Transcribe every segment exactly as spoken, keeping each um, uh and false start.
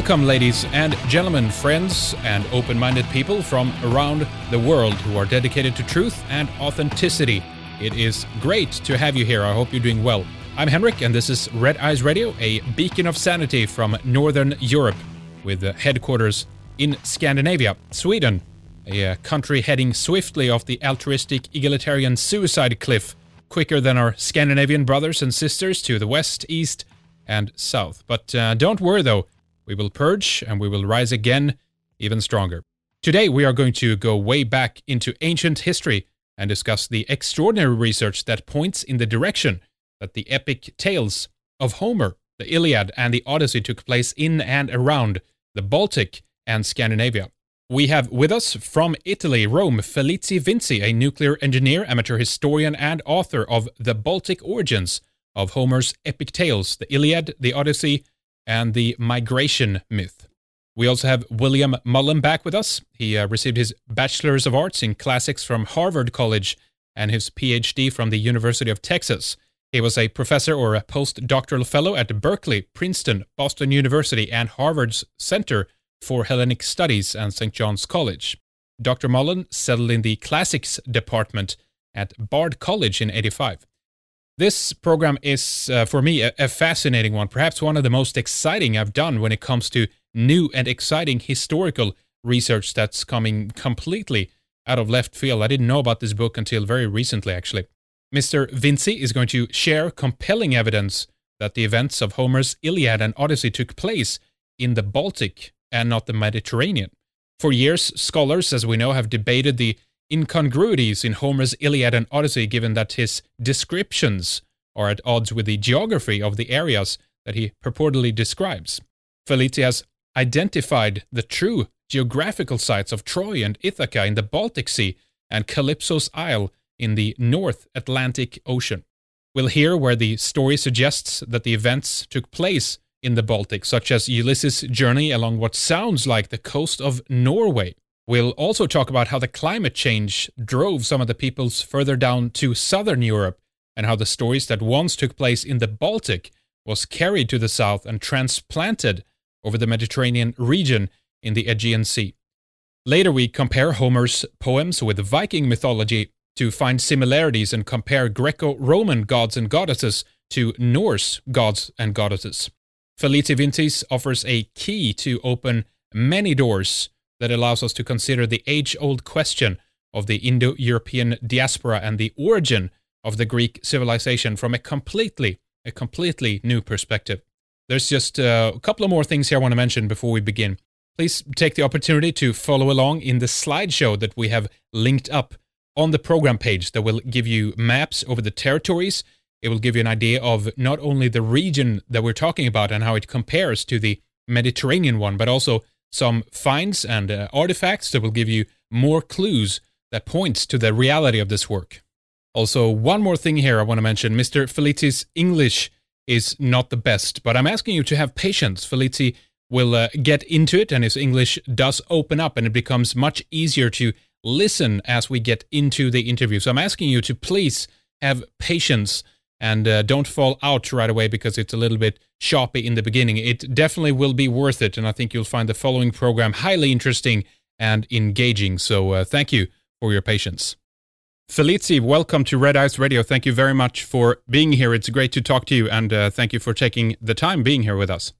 Welcome, ladies and gentlemen, friends, and open-minded people from around the world who are dedicated to truth and authenticity. It is great to have you here. I hope you're doing well. I'm Henrik, and this is Red Eyes Radio, a beacon of sanity from Northern Europe, with headquarters in Scandinavia, Sweden, a country heading swiftly off the altruistic egalitarian suicide cliff, quicker than our Scandinavian brothers and sisters to the west, east, and south. But uh, don't worry, though. We will purge, and we will rise again, even stronger. Today, we are going to go way back into ancient history and discuss the extraordinary research that points in the direction that the epic tales of Homer, the Iliad, and the Odyssey took place in and around the Baltic and Scandinavia. We have with us from Italy, Rome, Felice Vinci, a nuclear engineer, amateur historian, and author of The Baltic Origins of Homer's epic tales, the Iliad, the Odyssey, and the migration myth. We also have William Mullen back with us. He uh, received his Bachelor's of Arts in Classics from Harvard College and his P H D from the University of Texas. He was a professor or a postdoctoral fellow at Berkeley, Princeton, Boston University, and Harvard's Center for Hellenic Studies and Saint John's College. Doctor Mullen settled in the Classics department at Bard College in eighty-five. This program is, uh, for me, a, a fascinating one, perhaps one of the most exciting I've done when it comes to new and exciting historical research that's coming completely out of left field. I didn't know about this book until very recently, actually. Mister Vinci is going to share compelling evidence that the events of Homer's Iliad and Odyssey took place in the Baltic and not the Mediterranean. For years, scholars, as we know, have debated the incongruities in Homer's Iliad and Odyssey, given that his descriptions are at odds with the geography of the areas that he purportedly describes. Felice has identified the true geographical sites of Troy and Ithaca in the Baltic Sea and Calypso's Isle in the North Atlantic Ocean. We'll hear where the story suggests that the events took place in the Baltic, such as Ulysses' journey along what sounds like the coast of Norway. We'll also talk about how the climate change drove some of the peoples further down to southern Europe, and how the stories that once took place in the Baltic was carried to the south and transplanted over the Mediterranean region in the Aegean Sea. Later, we compare Homer's poems with Viking mythology to find similarities and compare Greco-Roman gods and goddesses to Norse gods and goddesses. Felice Vinci offers a key to open many doors that allows us to consider the age-old question of the Indo-European diaspora and the origin of the Greek civilization from a completely, a completely new perspective. There's just uh, a couple of more things here I want to mention before we begin. Please take the opportunity to follow along in the slideshow that we have linked up on the program page that will give you maps over the territories. It will give you an idea of not only the region that we're talking about and how it compares to the Mediterranean one, but also some finds and uh, artifacts that will give you more clues that points to the reality of this work. Also, one more thing here I want to mention. Mister Felice's English is not the best, but I'm asking you to have patience. Felice will uh, get into it, and his English does open up, and it becomes much easier to listen as we get into the interview. So I'm asking you to please have patience and uh, don't fall out right away because it's a little bit choppy in the beginning. It definitely will be worth it, and I think you'll find the following program highly interesting and engaging. So uh, thank you for your patience. Felice, welcome to Red Eyes Radio. Thank you very much for being here. It's great to talk to you, and uh, thank you for taking the time being here with us.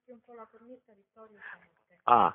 Ah,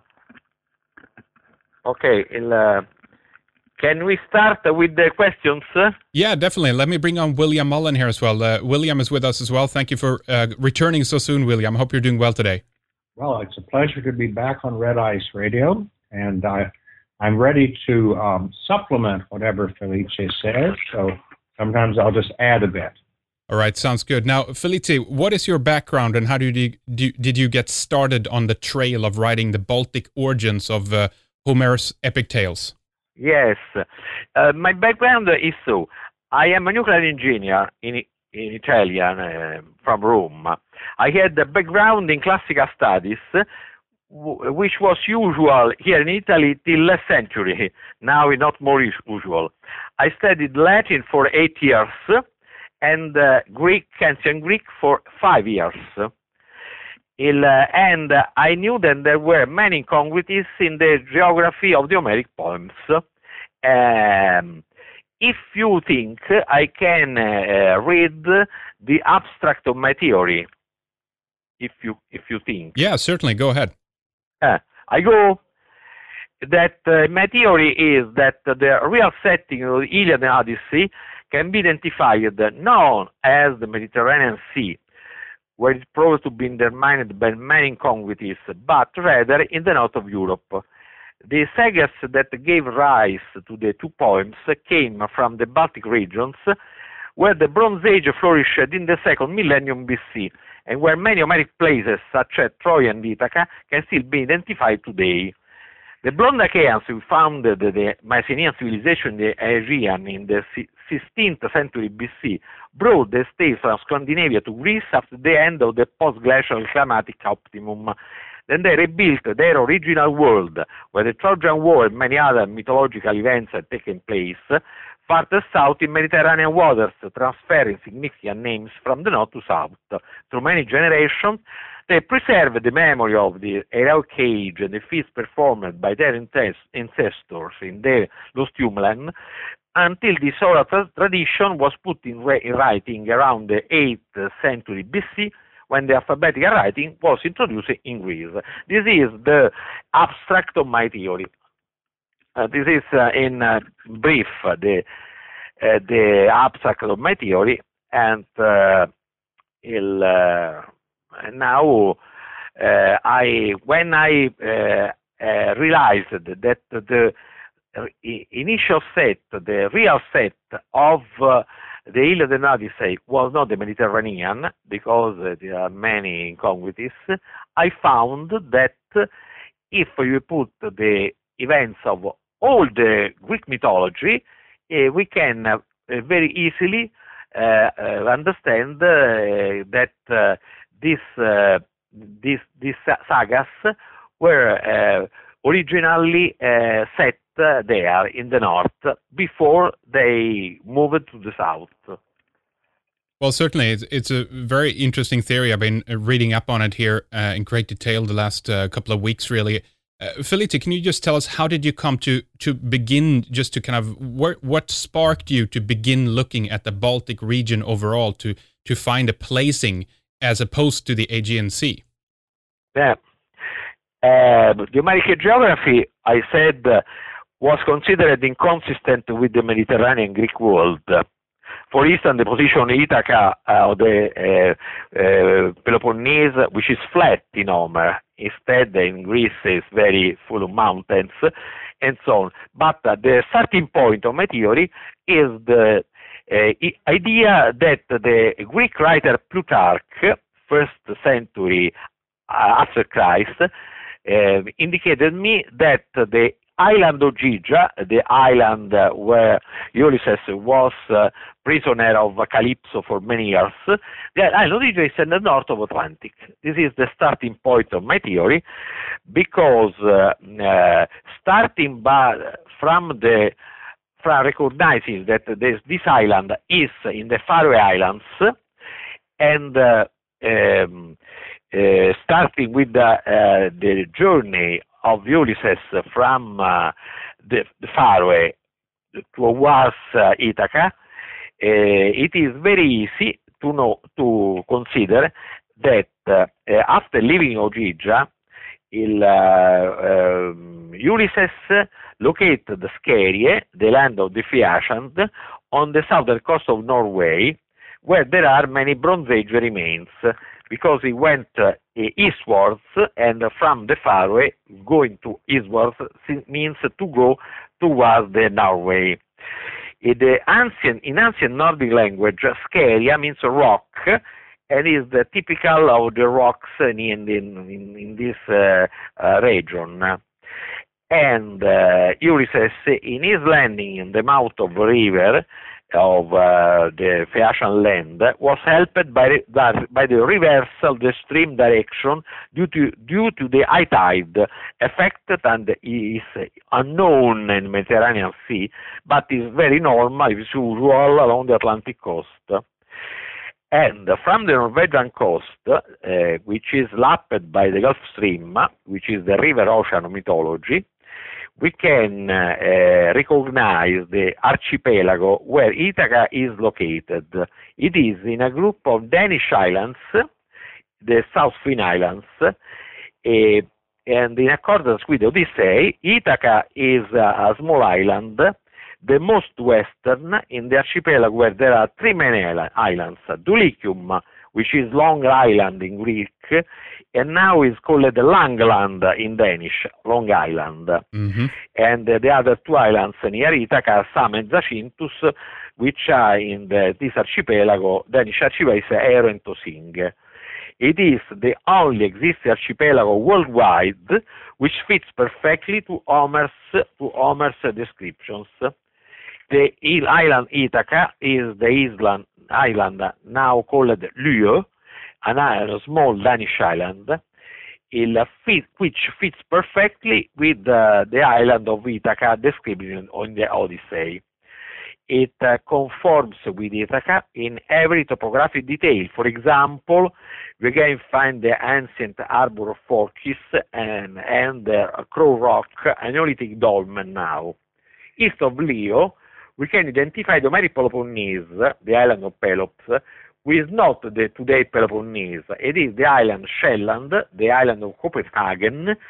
okay. Il, uh, can we start with the questions? Yeah, definitely. Let me bring on William Mullen here as well. Uh, William is with us as well. Thank you for uh, returning so soon, William. I hope you're doing well today. Well, it's a pleasure to be back on Red Eyes Radio, and I, I'm ready to um, supplement whatever Felice says, so sometimes I'll just add a bit. All right, sounds good. Now, Felice, what is your background, and how did you, do, did you get started on the trail of writing the Baltic origins of uh, Homer's epic tales? Yes. Uh, my background is so. I am a nuclear engineer in, in Italian, uh, from Rome. I had a background in classical studies, w- which was usual here in Italy till last century. Now it's not more usual. I studied Latin for eight years and uh, Greek, ancient Greek, for five years. Il, uh, and uh, I knew that there were many incongruities in the geography of the Homeric poems. Um, if you think, I can uh, read the abstract of my theory. If you if you think. Yeah, certainly. Go ahead. Uh, I go that uh, my theory is that the real setting of the Iliad and Odyssey can be identified not as the Mediterranean Sea, where it proves to be determined by many incongruities, but rather in the north of Europe. The sagas that gave rise to the two poems came from the Baltic regions, where the Bronze Age flourished in the second millennium B C, and where many Homeric places, such as Troy and Ithaca, can still be identified today. The Blonde Achaeans, who founded the Mycenaean civilization in the Aegean in the sixteenth century B C, brought the state from Scandinavia to Greece after the end of the post-glacial climatic optimum. Then they rebuilt their original world, where the Trojan War and many other mythological events had taken place, farther south in Mediterranean waters, transferring significant names from the north to south. Through many generations, they preserved the memory of the heroic age and the feats performed by their ancestors in the Lost Homeland, until this oral tradition was put in, in writing around the eighth century B C, when the alphabetical writing was introduced in Greece. This is the abstract of my theory. Uh, this is, uh, in uh, brief, uh, the uh, the abstract of my theory, and uh, il, uh, now uh, I when I uh, uh, realized that the initial set, the real set of uh, the Iliad and Odyssey was not the Mediterranean, because uh, there are many incongruities, I found that if you put the events of all the Greek mythology, uh, we can uh, very easily uh, uh, understand uh, that uh, this, uh, this, these sagas were uh, originally uh, set uh, there in the north before they moved to the south. Well, certainly, it's, it's a very interesting theory. I've been reading up on it here uh, in great detail the last uh, couple of weeks, really. Uh, Felice, can you just tell us, how did you come to to begin, just to kind of, what, what sparked you to begin looking at the Baltic region overall to, to find a placing as opposed to the Aegean Sea? Yeah. Uh, the American geography, I said, uh, was considered inconsistent with the Mediterranean Greek world. For instance, the position of Ithaca, uh, the uh, uh, Peloponnese, which is flat in Homer, instead in Greece is very full of mountains, and so on. But uh, the starting point of my theory is the uh, idea that the Greek writer Plutarch, first century uh, after Christ, uh, indicated me that the island of Gygia, the island uh, where Ulysses was uh, prisoner of Calypso for many years, the island of Gygia is in the north of Atlantic. This is the starting point of my theory, because uh, uh, starting by, from the from recognizing that this, this island is in the Faroe Islands, and uh, um, uh, starting with the, uh, the journey of Ulysses from uh, the, the Faroe towards uh, Ithaca, uh, it is very easy to know, to consider that uh, after leaving Ogygia, il, uh, um, Ulysses located Scherie, the land of the Phaeacians, on the southern coast of Norway, where there are many Bronze Age remains, because he went uh, eastwards, and from the Faroe, going to eastwards means to go towards the Norway. In, the ancient, in ancient Nordic language, Scheria means rock, and is the typical of the rocks in, in, in, in this uh, uh, region. And uh, Ulysses, in his landing in the mouth of a river, of uh, the Phaeacian land, was helped by, by the reversal of the stream direction due to, due to the high tide effect, and is unknown in the Mediterranean Sea, but is very normal, is usual along the Atlantic coast. And from the Norwegian coast, uh, which is lapped by the Gulf Stream, which is the river-ocean mythology, we can uh, uh, recognize the archipelago where Ithaca is located. It is in a group of Danish islands, the South Fin Islands, uh, and in accordance with Odyssey, Ithaca is uh, a small island, the most western in the archipelago, where there are three main islands, Dulichium, which is Long Island in Greek, and now is called Langeland in Danish, Long Island. Mm-hmm. And uh, the other two islands near Ithaca are Sam and Zacynthus, which are in the, this archipelago, Danish archipelago, is Ero and Tosing. It is the only existing archipelago worldwide which fits perfectly to Homer's, to Homer's descriptions. The island Ithaca is the island, island now called Lyo, an island, small Danish island, fit, which fits perfectly with uh, the island of Ithaca described in the Odyssey. It uh, conforms with Ithaca in every topographic detail. For example, we can find the ancient harbor of Phorkys and, and the Crow Rock, a Neolithic dolmen now. East of Lyo, we can identify the Homeric Peloponnese, the island of Pelops, which is not the today Peloponnese. It is the island Shelland, the island of Copenhagen, uh,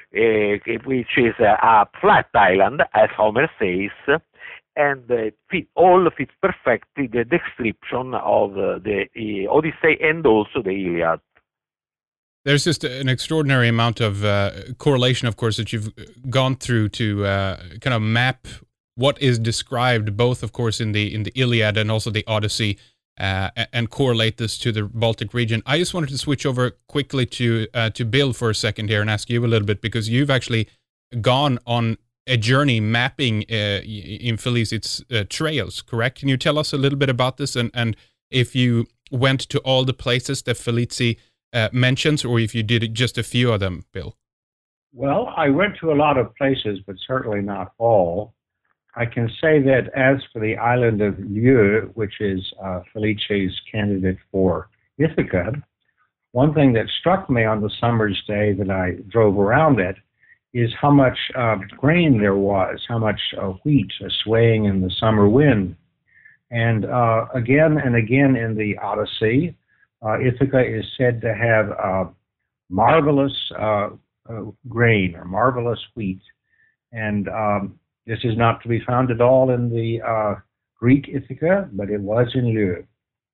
which is a, a flat island, as Homer says, and uh, fit, all fits perfectly the description of uh, the uh, Odyssey and also the Iliad. There's just an extraordinary amount of uh, correlation, of course, that you've gone through to uh, kind of map what is described, both, of course, in the in the Iliad and also the Odyssey, uh, and correlate this to the Baltic region. I just wanted to switch over quickly to uh, to Bill for a second here and ask you a little bit, because you've actually gone on a journey mapping uh, in Felice its uh, trails, correct? Can you tell us a little bit about this, and, and if you went to all the places that Felice uh, mentions, or if you did just a few of them, Bill? Well, I went to a lot of places, but certainly not all. I can say that as for the island of Lyo, which is uh, Felice's candidate for Ithaca, one thing that struck me on the summer's day that I drove around it is how much uh, grain there was, how much uh, wheat uh, swaying in the summer wind. And uh, again and again in the Odyssey, uh, Ithaca is said to have uh, marvelous uh, uh, grain or marvelous wheat. And um, this is not to be found at all in the uh, Greek Ithaca, but it was in Lyo.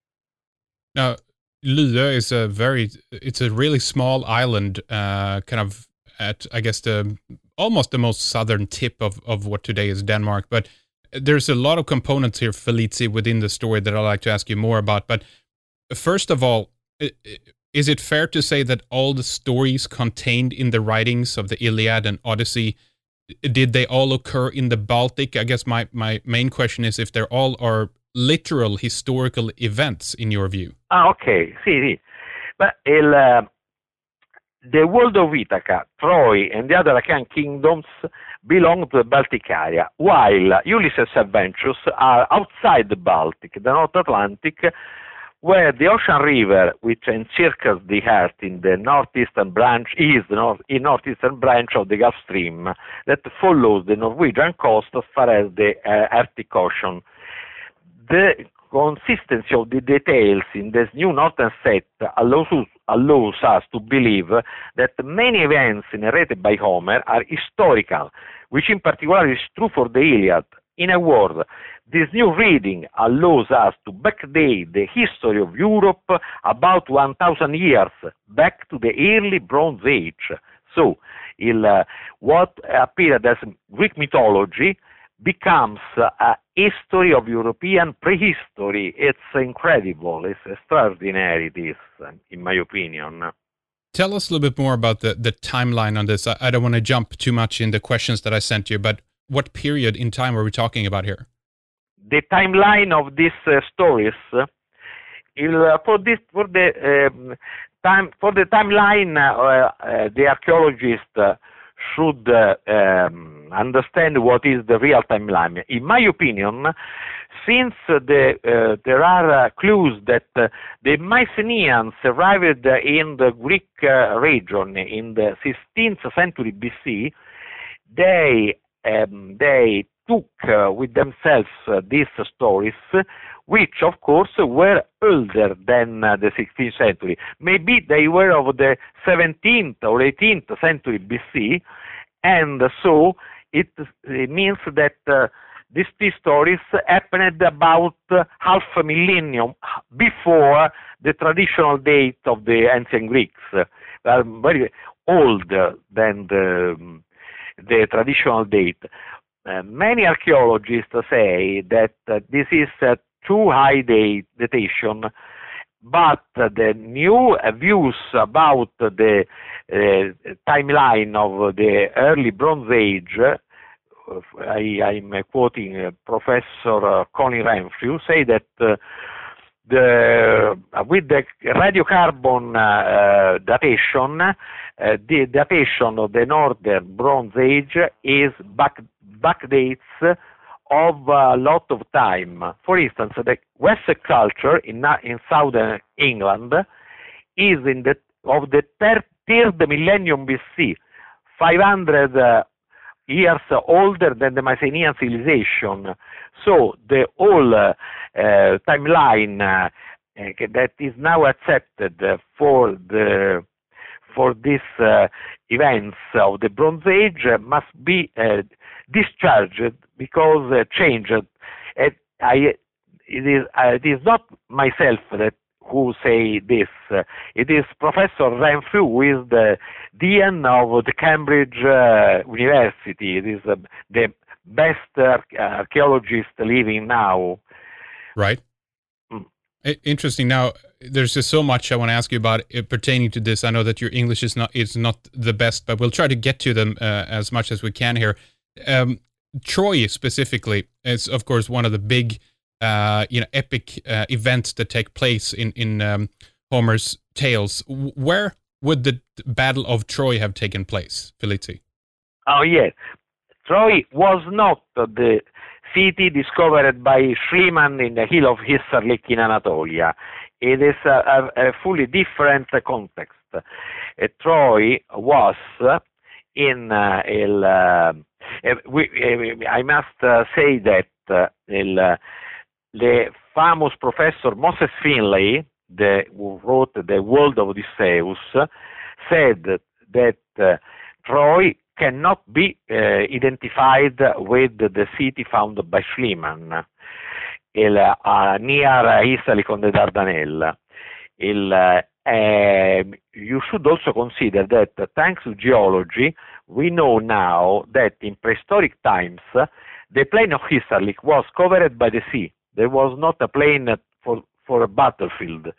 Now, Lyo is a very, it's a really small island, uh, kind of at, I guess, the almost the most southern tip of, of what today is Denmark. But there's a lot of components here, Felice, within the story that I'd like to ask you more about. But first of all, is it fair to say that all the stories contained in the writings of the Iliad and Odyssey, did they all occur in the Baltic? I guess my, my main question is if they're all are literal historical events in your view. Ah, ok, sì, sì. But il, uh, the world of Ithaca, Troy, and the other Achaean kingdoms belong to the Baltic area, while Ulysses' adventures are outside the Baltic, the North Atlantic, where the ocean river, which encircles the earth in the northeastern branch, is the north, in northeastern branch of the Gulf Stream that follows the Norwegian coast as far as the uh, Arctic Ocean. The consistency of the details in this new northern set allows us, allows us to believe that many events narrated by Homer are historical, which in particular is true for the Iliad. In a word, this new reading allows us to backdate the history of Europe about one thousand years, back to the early Bronze Age. So, il, uh, what appeared as Greek mythology becomes a history of European prehistory. It's incredible. It's extraordinary, this, in my opinion. Tell us a little bit more about the, the timeline on this. I, I don't want to jump too much in the questions that I sent you, but what period in time are we talking about here? The timeline of these uh, stories, uh, il, uh, for this for the um, time for the timeline, uh, uh, the archaeologist uh, should uh, um, understand what is the real timeline. In my opinion, since the, uh, there are uh, clues that uh, the Mycenaeans arrived in the Greek uh, region in the sixteenth century B C, they um, they took uh, with themselves uh, these stories, which of course were older than uh, the sixteenth century. Maybe they were of the seventeenth or eighteenth century B C, and so it, it means that uh, these three stories happened about uh, half a millennium before the traditional date of the ancient Greeks. They are very older than the, the traditional date. Uh, many archaeologists say that uh, this is uh, too high date, datation, but uh, the new uh, views about the uh, timeline of the early Bronze Age, uh, I, I'm uh, quoting uh, Professor uh, Connie Renfrew, say that uh, the, uh, with the radiocarbon uh, datation, uh, the datation of the Northern Bronze Age is back backdates of a lot of time. For instance, the Western culture in in southern England is in the of the third, third millennium B C, five hundred uh, years older than the Mycenaean civilization. So the whole uh, uh, timeline uh, uh, that is now accepted uh, for the for these uh, events of the Bronze Age uh, must be uh, discharged because uh, changed. Uh, I, it is uh, it is not myself that who say this. Uh, it is Professor Renfrew, who is the dean of the Cambridge uh, University. It is uh, the best uh, archaeologist living now. Right. Mm. Interesting. Now, there's just so much I want to ask you about it pertaining to this. I know that your English is not is not the best, but we'll try to get to them uh, as much as we can here. Um, Troy specifically is, of course, one of the big, uh, you know, epic uh, events that take place in in um, Homer's tales. Where would the Battle of Troy have taken place, Felice? Oh yes, Troy was not the city discovered by Schliemann in the hill of Hissarlik in Anatolia. It is a, a, a fully different context. Uh, Troy was in uh, il, uh, we, uh, I must uh, say that uh, il, uh, the famous professor Moses Finlay, the, who wrote The World of Odysseus, said that uh, Troy cannot be uh, identified with the city found by Schliemann il, uh, near Hissarlik on the Dardanelles. Il, uh, Uh, you should also consider that uh, thanks to geology, we know now that in prehistoric times, uh, the plain of Hissarlik was covered by the sea. There was not a plain for, for a battlefield.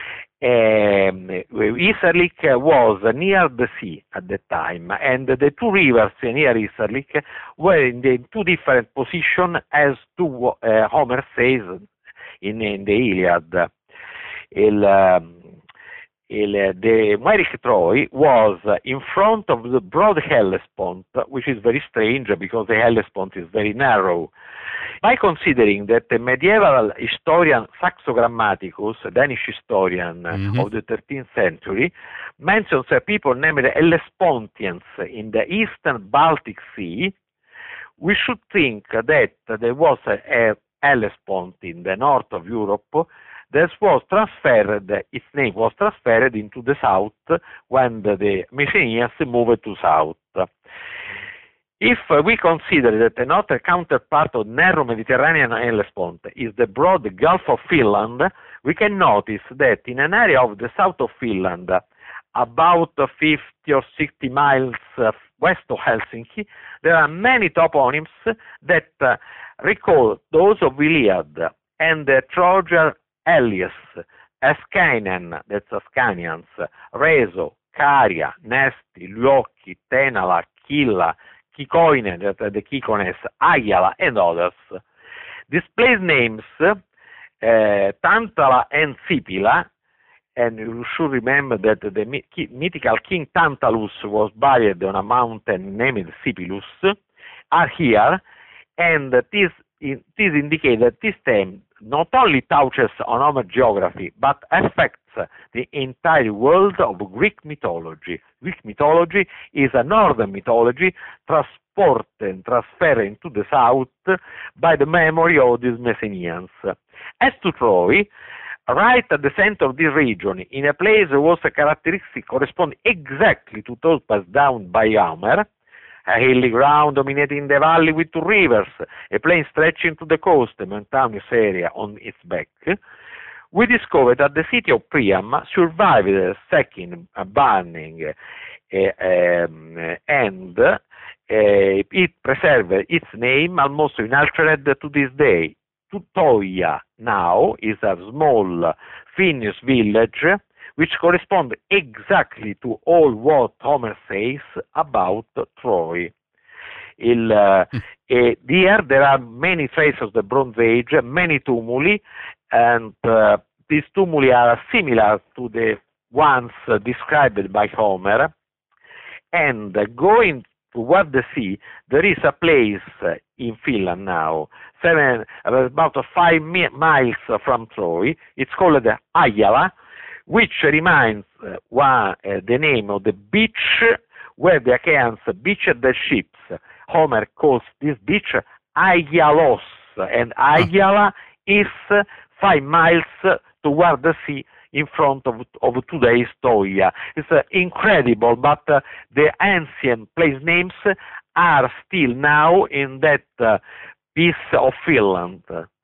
Um, Hissarlik was near the sea at the time, and the two rivers near Hissarlik were in the two different positions, as to uh, Homer says in, in the Iliad. Il, um, Il, the Myrick Troy was in front of the broad Hellespont, which is very strange because the Hellespont is very narrow. By considering that the medieval historian Saxo Grammaticus, a Danish historian mm-hmm. of the thirteenth century, mentions a people named Hellespontians in the eastern Baltic Sea, we should think that there was a Hellespont in the north of Europe that was transferred, its name was transferred into the south when the, the Mycenaeans moved to south. If uh, we consider that another counterpart of narrow Mediterranean Hellespont is the broad Gulf of Finland, we can notice that in an area of the south of Finland, about fifty or sixty miles uh, west of Helsinki, there are many toponyms that uh, recall those of Iliad and the Trojan Elias, Ascanian, that's Ascanians, Reso, Caria, Nesti, Luocchi, Tenala, Killa, Kikoine, that's the Kikones, Ayala, and others. These place names, uh, Tantala and Sipila, and you should remember that the mythical king Tantalus was buried on a mountain named Sipilus, are here, and this, this indicates that this theme not only touches on Homer geography, but affects the entire world of Greek mythology. Greek mythology is a northern mythology transported and transferred into the south by the memory of these Messenians. As to Troy, right at the center of this region, in a place that was a characteristic corresponding exactly to those passed down by Homer, a hilly ground dominating the valley with two rivers, a plain stretching to the coast, a mountainous area on its back, we discovered that the city of Priam survived the second burning, uh, um, and uh, it preserved its name almost unaltered to this day. Tutoia now is a small Finnish village which corresponds exactly to all what Homer says about Troy. Il, uh, eh, there, there are many traces of the Bronze Age, many tumuli, and uh, these tumuli are similar to the ones uh, described by Homer. And uh, going toward the sea, there is a place uh, in Finland now, seven, about five mi- miles from Troy. It's called Ajala, which reminds uh, one, uh, the name of the beach where the Achaeans beached their ships. Homer calls this beach Aialos, and Ajala is uh, five miles uh, toward the sea in front of, of today's Troia. It's uh, incredible, but uh, the ancient place names are still now in that uh, piece of Finland.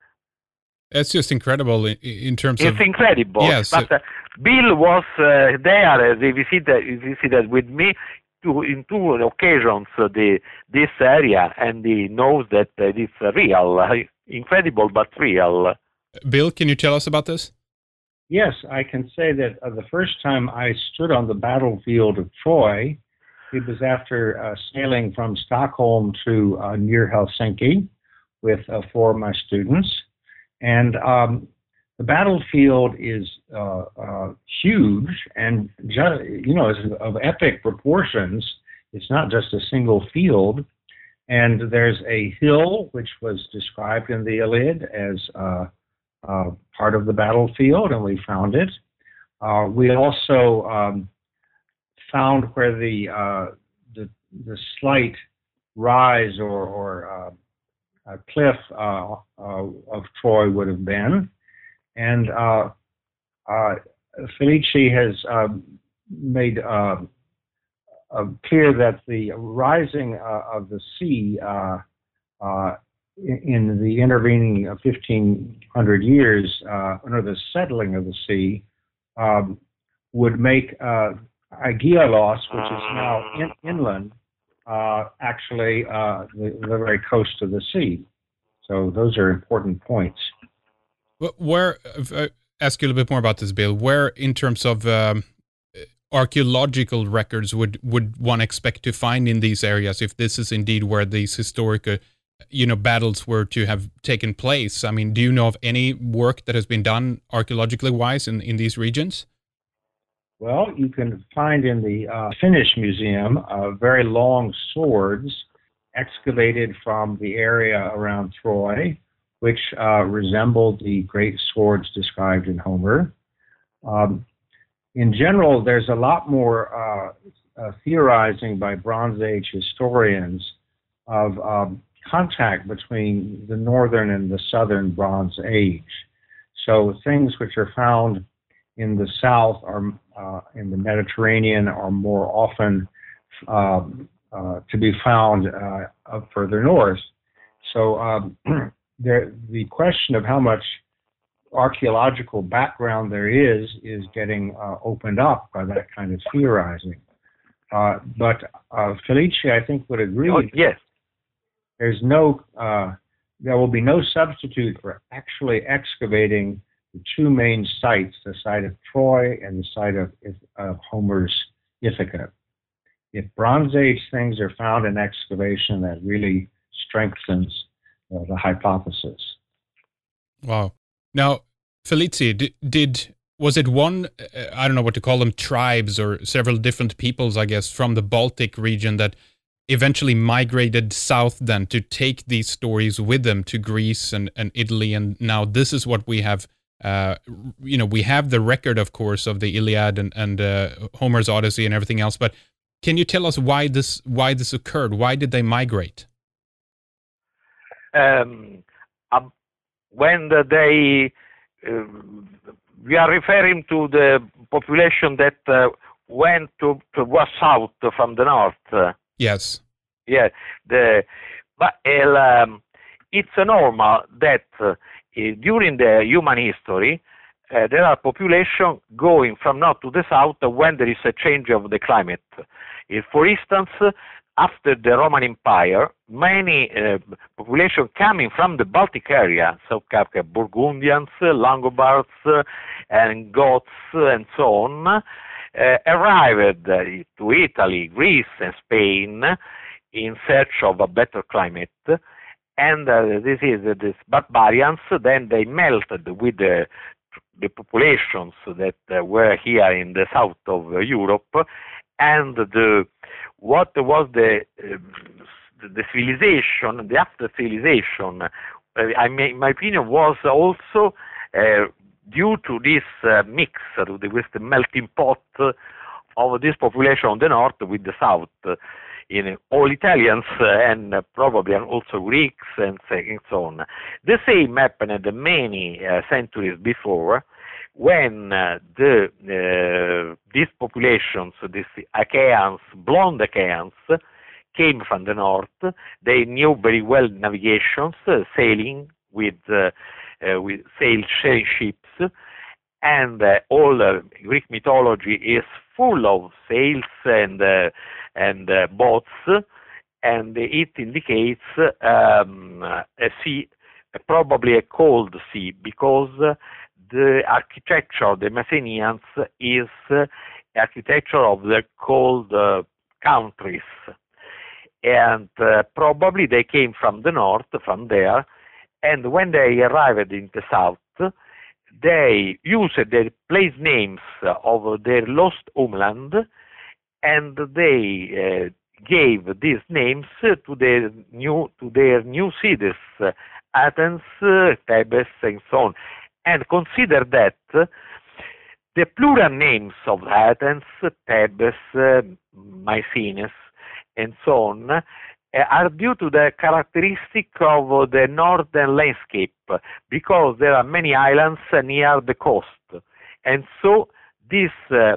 It's just incredible in, in terms it's of... It's incredible. Yes. But uh, Bill was uh, there. They visited, visited with me to, in two occasions uh, the, this area, and he knows that uh, it's real. Uh, incredible, but real. Bill, can you tell us about this? Yes, I can say that uh, the first time I stood on the battlefield of Troy, it was after uh, sailing from Stockholm to uh, near Helsinki with uh, four of my students. And um, the battlefield is uh, uh, huge and, just, you know, it's of epic proportions. It's not just a single field. And there's a hill, which was described in the Iliad as uh, uh, part of the battlefield, and we found it. Uh, we also um, found where the, uh, the, the slight rise or, or uh, a cliff uh, uh, of Troy would have been. And uh, uh, Felici has uh, made uh, uh, clear that the rising uh, of the sea uh, uh, in, in the intervening fifteen hundred years, uh, or the settling of the sea, um, would make uh, Aigialos, which is now in, inland, Uh, actually uh, the, the very coast of the sea. So those are important points. Where, if I ask you a little bit more about this, Bill, where in terms of um, archaeological records would, would one expect to find in these areas if this is indeed where these historic uh, you know, battles were to have taken place? I mean, do you know of any work that has been done archaeologically wise in, in these regions? Well, you can find in the uh, Finnish Museum uh, very long swords excavated from the area around Troy, which uh, resemble the great swords described in Homer. Um, in general, there's a lot more uh, uh, theorizing by Bronze Age historians of um, contact between the northern and the southern Bronze Age. So things which are found in the south or uh, in the Mediterranean are more often uh, uh, to be found uh, up further north. So um, there, the question of how much archaeological background there is is getting uh, opened up by that kind of theorizing. Uh, but uh, Felici, I think, would agree. Oh, yes. There's no, uh, there will be no substitute for actually excavating the two main sites, the site of Troy and the site of, of Homer's Ithaca. If Bronze Age things are found in excavation, that really strengthens uh, the hypothesis. Wow. Now, Felici, did, did was it one, uh, I don't know what to call them, tribes or several different peoples, I guess, from the Baltic region that eventually migrated south then to take these stories with them to Greece and, and Italy. And now this is what we have. Uh, you know, we have the record, of course, of the Iliad and, and uh, Homer's Odyssey and everything else. But can you tell us why this why this occurred? Why did they migrate? Um, uh, when the, they, uh, we are referring to the population that uh, went to, to was south from the north. Uh, yes. Yeah. The but uh, um, it's normal that uh, during the human history uh, there are population going from north to the south when there is a change of the climate. If, for instance, after the Roman Empire, many uh, population coming from the Baltic area, so Burgundians, Longobards, uh, and Goths, and so on, uh, arrived uh, to Italy, Greece, and Spain in search of a better climate. And uh, this is uh, these barbarians. Then they melted with the, the populations that uh, were here in the south of uh, Europe, and the what was the uh, the civilization, the after civilization, uh, I mean, in my opinion, was also uh, due to this uh, mix, uh, with the melting pot of this population on the north with the south. Uh, in all Italians uh, and uh, probably also Greeks and, and so on. The same happened many uh, centuries before, when uh, the uh, these populations, these Achaeans, blonde Achaeans, came from the north. They knew very well navigations, uh, sailing with uh, uh, with sail sailing ships, and uh, all uh, Greek mythology is full of sails and uh, and uh, boats, and it indicates um, a sea, probably a cold sea, because uh, the architecture of the Mycenaeans is uh, architecture of the cold uh, countries, and uh, probably they came from the north, from there, and when they arrived in the south, they used the place names of their lost homeland, and they uh, gave these names to their new to their new cities, uh, Athens, uh, Thebes, and so on. And consider that uh, the plural names of Athens, Thebes, uh, Mycenae, and so on, uh, are due to the characteristic of uh, the northern landscape, because there are many islands uh, near the coast, and so this uh,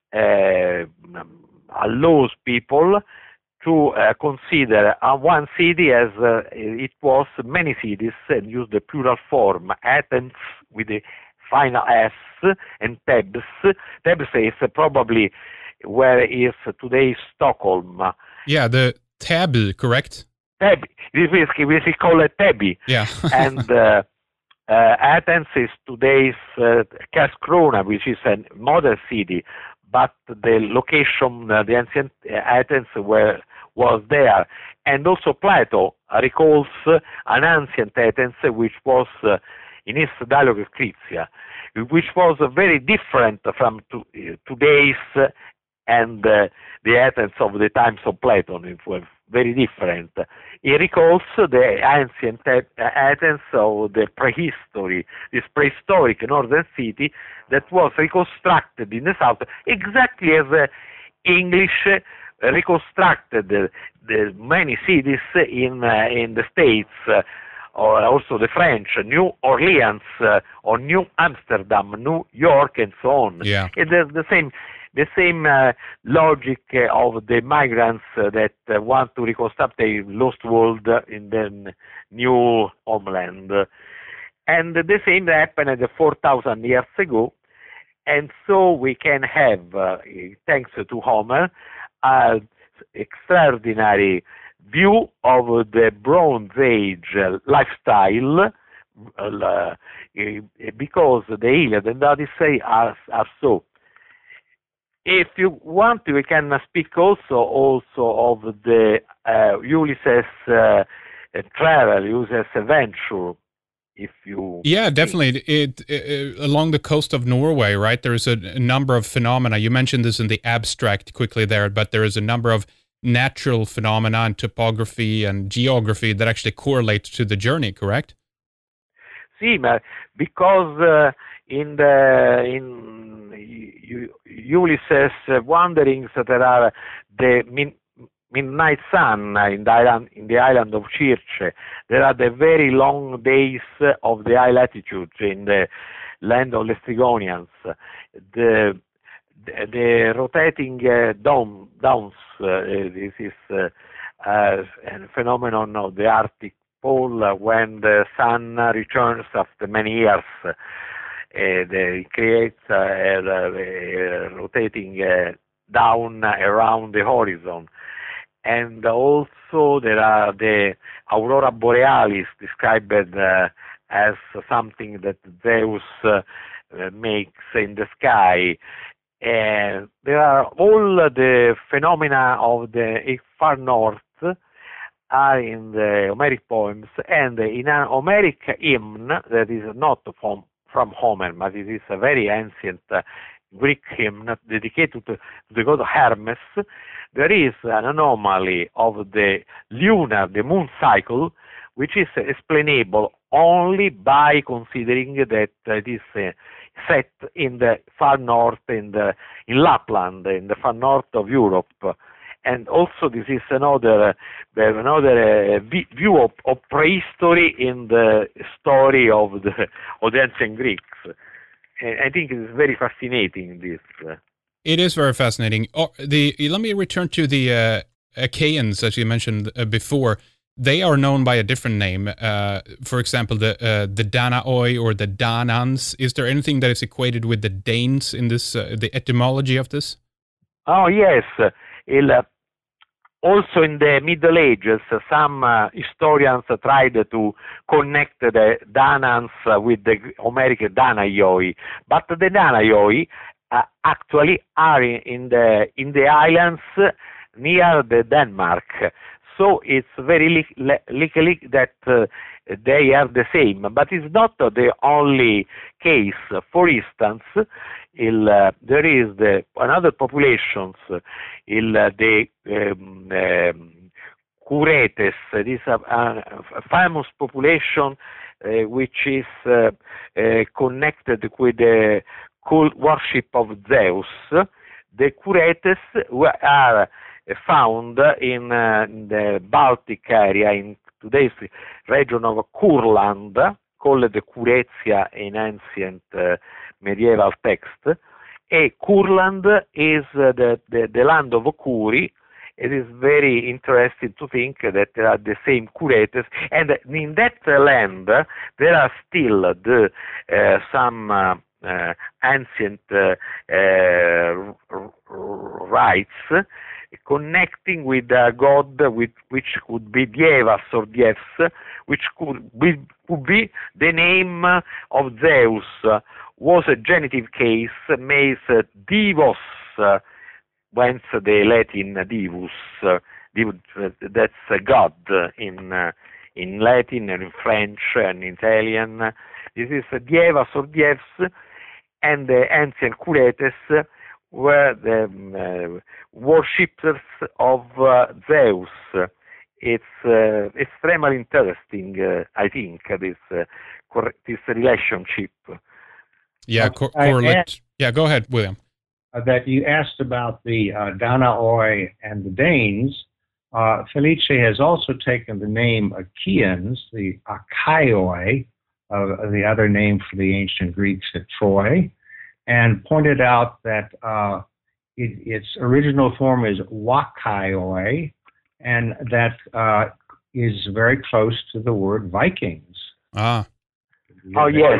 uh, allows people to uh, consider uh, one city as uh, it was many cities, and use the plural form, Athens with the final S, and Thebes. Thebes is probably where is today Stockholm. Yeah, the Täby, correct? Täby. This is, we call it Täby. Yeah. and uh, uh, Athens is today's uh, Karlskrona, which is a modern city, but the location, uh, the ancient Athens were, was there. And also Plato recalls uh, an ancient Athens, which was uh, in his dialogue of Chrysia, which was uh, very different from to, uh, today's uh, and uh, the Athens of the times of Plato. It was very different. He recalls the ancient Athens of the prehistory, this prehistoric northern city that was reconstructed in the south, exactly as uh, English uh, reconstructed the, the many cities in uh, in the States, uh, or also the French, New Orleans, uh, or New Amsterdam, New York, and so on. Yeah. It is the same. The same uh, logic uh, of the migrants uh, that uh, want to reconstruct a lost world in the new homeland. And the same happened four thousand years ago. And so we can have, uh, thanks to Homer, an extraordinary view of the Bronze Age uh, lifestyle, uh, because the Iliad and the Odyssey are, are so. If you want, we can speak also also of the uh, Ulysses uh, travel, Ulysses adventure. If you yeah, definitely. It, it, along the coast of Norway, right? There is a, a number of phenomena. You mentioned this in the abstract quickly there, but there is a number of natural phenomena and topography and geography that actually correlate to the journey, correct? Sì, ma because uh, in the in Ulysses wanderings there are the min, midnight sun in the island in the island of Circe. There are the very long days of the high latitudes in the land of Laestrygonians. The the, the rotating uh, dome, downs. Uh, this is uh, uh, a phenomenon of the Arctic pole uh, when the sun returns after many years. Uh, it creates uh, a, a rotating uh, down around the horizon. And also there are the aurora borealis, described uh, as something that Zeus uh, makes in the sky. And there are all the phenomena of the far north are in the Homeric poems, and in an Homeric hymn that is not from, from Homer, but it is a very ancient uh, Greek hymn dedicated to the god Hermes. There is an anomaly of the lunar, the moon cycle, which is explainable only by considering that it is uh, set in the far north, in the in Lapland, in the far north of Europe. And also this is another uh, another uh, view of, of prehistory in the story of the of the ancient Greeks. And I think it is very fascinating, this. Uh, It is very fascinating. Oh, the let me return to the uh, Achaeans, as you mentioned uh, before. They are known by a different name. Uh, for example, the uh, the Danaoi or the Danans. Is there anything that is equated with the Danes in this? Uh, the etymology of this? Oh yes, Il, uh, also in the Middle Ages, uh, some uh, historians uh, tried to connect the Danans uh, with the Homeric Danaioi, but the Danaioi uh, actually are in, in the in the islands near the Denmark. So it's very likely that uh, they are the same, but it's not uh, the only case. For instance, il, uh, there is the another populations, il, uh, the um, um, Curetes. It is a, a famous population uh, which is uh, uh, connected with the cult worship of Zeus. The Curetes are found in, uh, in the Baltic area, in today's region of Kurland, called the Curetia in ancient uh, medieval text. And Kurland is uh, the, the, the land of Kuri. It is very interesting to think that there are the same Curetes, and in that land uh, there are still the, uh, some uh, uh, ancient uh, uh, rites connecting with a god with, which could be Dievas or Dievs, which could be, could be the name of Zeus. Uh, was a genitive case, means uh, Divos, uh, whence the Latin divus, uh, div, uh, that's a god in uh, in Latin and in French and in Italian. This is uh, Dievas or Dievs, and the ancient Curetes were the um, uh, worshippers of uh, Zeus. It's uh, extremely interesting, uh, I think, this uh, cor- this relationship. Yeah, cor- correlate. Yeah, go ahead, William. Uh, that you asked about the uh, Danaoi and the Danes. Uh, Felice has also taken the name Achaeans, the Achaioi, uh, the other name for the ancient Greeks at Troy, and pointed out that uh, it, its original form is Wakaioi, and that uh, is very close to the word Vikings. Ah. Oh, yes.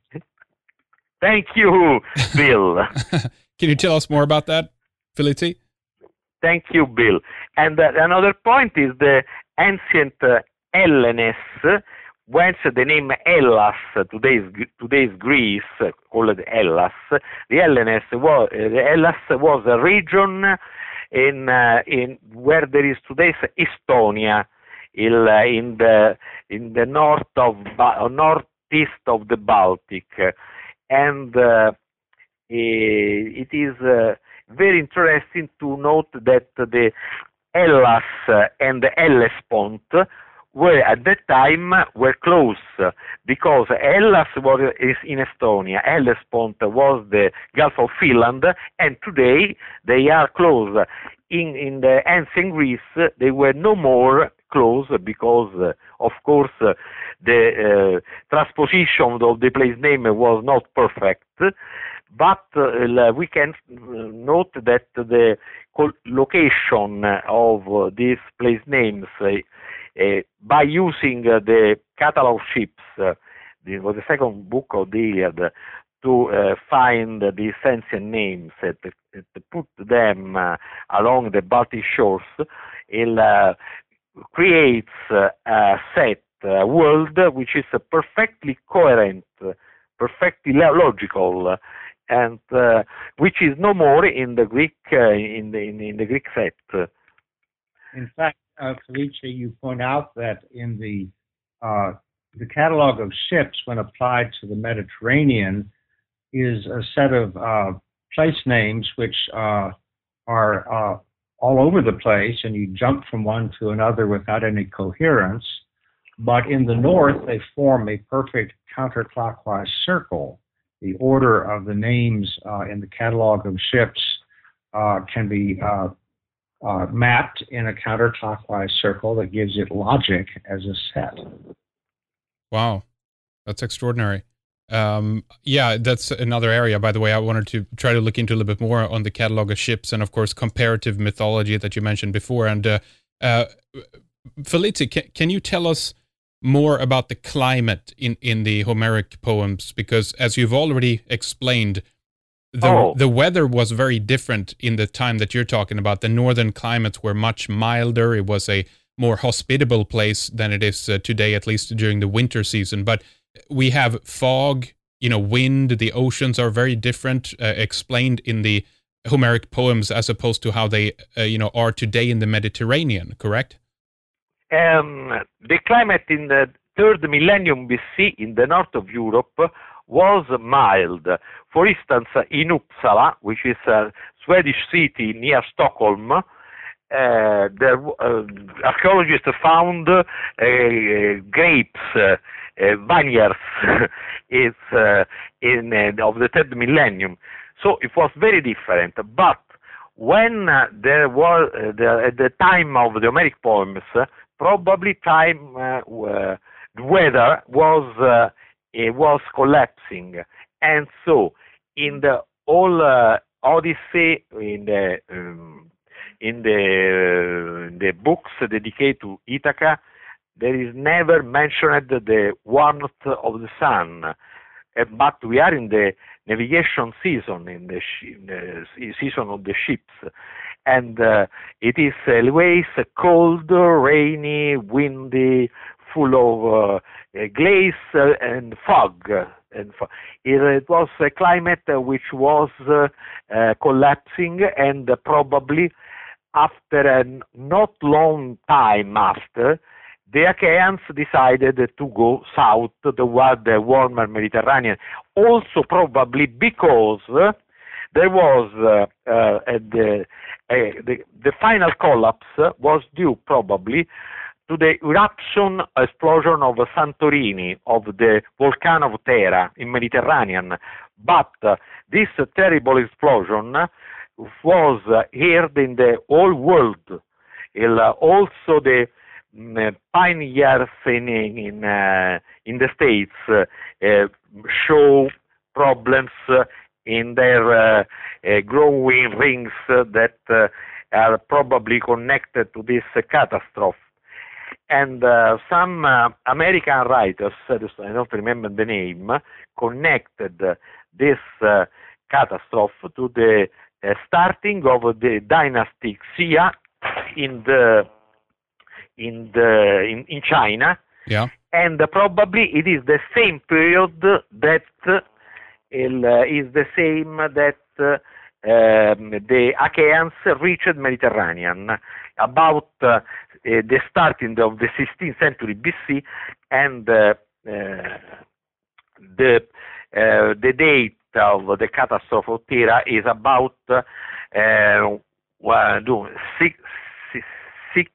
Thank you, Bill. Can you tell us more about that, Felice? Thank you, Bill. And uh, another point is the ancient uh, Hellenes, whence the name Hellas, today's today's Greece, called Hellas. The Hellenes was the Hellas was a region in uh, in where there is today's Estonia, in, uh, in the in the north of uh, northeast of the Baltic, and uh, it is uh, very interesting to note that the Hellas and Hellespont were at that time were close because Hellas was is in Estonia, Hellespont was the Gulf of Finland, and today they are close. In in the ancient Greece, they were no more close because, uh, of course, uh, the uh, transposition of the place name was not perfect. But uh, we can note that the location of uh, these place names uh, uh, by using uh, the catalog ships, uh, it was the second book of the Iliad, to uh, find these ancient names and to, to put them uh, along the Baltic shores, it uh, creates uh, a set, a world which is uh, perfectly coherent, uh, perfectly logical, uh, and uh, which is no more in the Greek uh, in the in, in the Greek set. In fact, uh, Felice, you point out that in the uh, the catalog of ships, when applied to the Mediterranean, is a set of uh, place names which uh, are uh, all over the place, and you jump from one to another without any coherence. But in the north, they form a perfect counterclockwise circle. The order of the names uh, in the catalog of ships uh, can be uh, uh, mapped in a counterclockwise circle that gives it logic as a set. Wow, that's extraordinary. Um, yeah, that's another area, by the way, I wanted to try to look into a little bit more on the catalog of ships and, of course, comparative mythology that you mentioned before. And uh, uh, Felice, can, can you tell us more about the climate in, in the Homeric poems? Because as you've already explained, the, oh. the weather was very different in the time that you're talking about. The northern climates were much milder. It was a more hospitable place than it is uh, today, at least during the winter season. But we have fog, you know, wind, the oceans are very different, uh, explained in the Homeric poems as opposed to how they, uh, you know, are today in the Mediterranean, correct? Um, the climate in the third millennium B C in the north of Europe was mild. For instance, in Uppsala, which is a Swedish city near Stockholm, uh, there, uh, archaeologists found uh, grapes, uh, uh, vineyards is, uh, in, uh, of the third millennium. So it was very different. But when uh, there was, uh, the, at the time of the Homeric poems, uh, probably time uh, uh, the weather was uh, it was collapsing, and so in the whole uh, Odyssey, in the um, in the uh, the books dedicated to Ithaca, there is never mentioned the warmth of the sun, uh, but we are in the navigation season, in the, sh in the season of the ships. And uh, it is always cold, rainy, windy, full of uh, glaze uh, and fog. And fo it, it was a climate uh, which was uh, uh, collapsing, and uh, probably after a not long time after, the Achaeans decided to go south toward the warmer Mediterranean. Also probably because uh, there was uh, uh, the, uh, the the final collapse was due probably to the eruption explosion of Santorini, of the volcano of Thera in Mediterranean. But uh, this uh, terrible explosion was uh, heard in the whole world. Il, uh, also the um, pioneers in in uh, in the States uh, uh, show problems uh, in their uh, uh, growing rings uh, that uh, are probably connected to this uh, catastrophe. And uh, some uh, American writers, uh, I don't remember the name, connected uh, this uh, catastrophe to the uh, starting of the dynasty Xia in the in the in, in China. Yeah. And uh, probably it is the same period that uh, is the same that uh, um, the Achaeans reached Mediterranean, about uh, the starting of the sixteenth century B C, and uh, uh, the uh, the date of the catastrophe of Thera is about uh, uh, six, six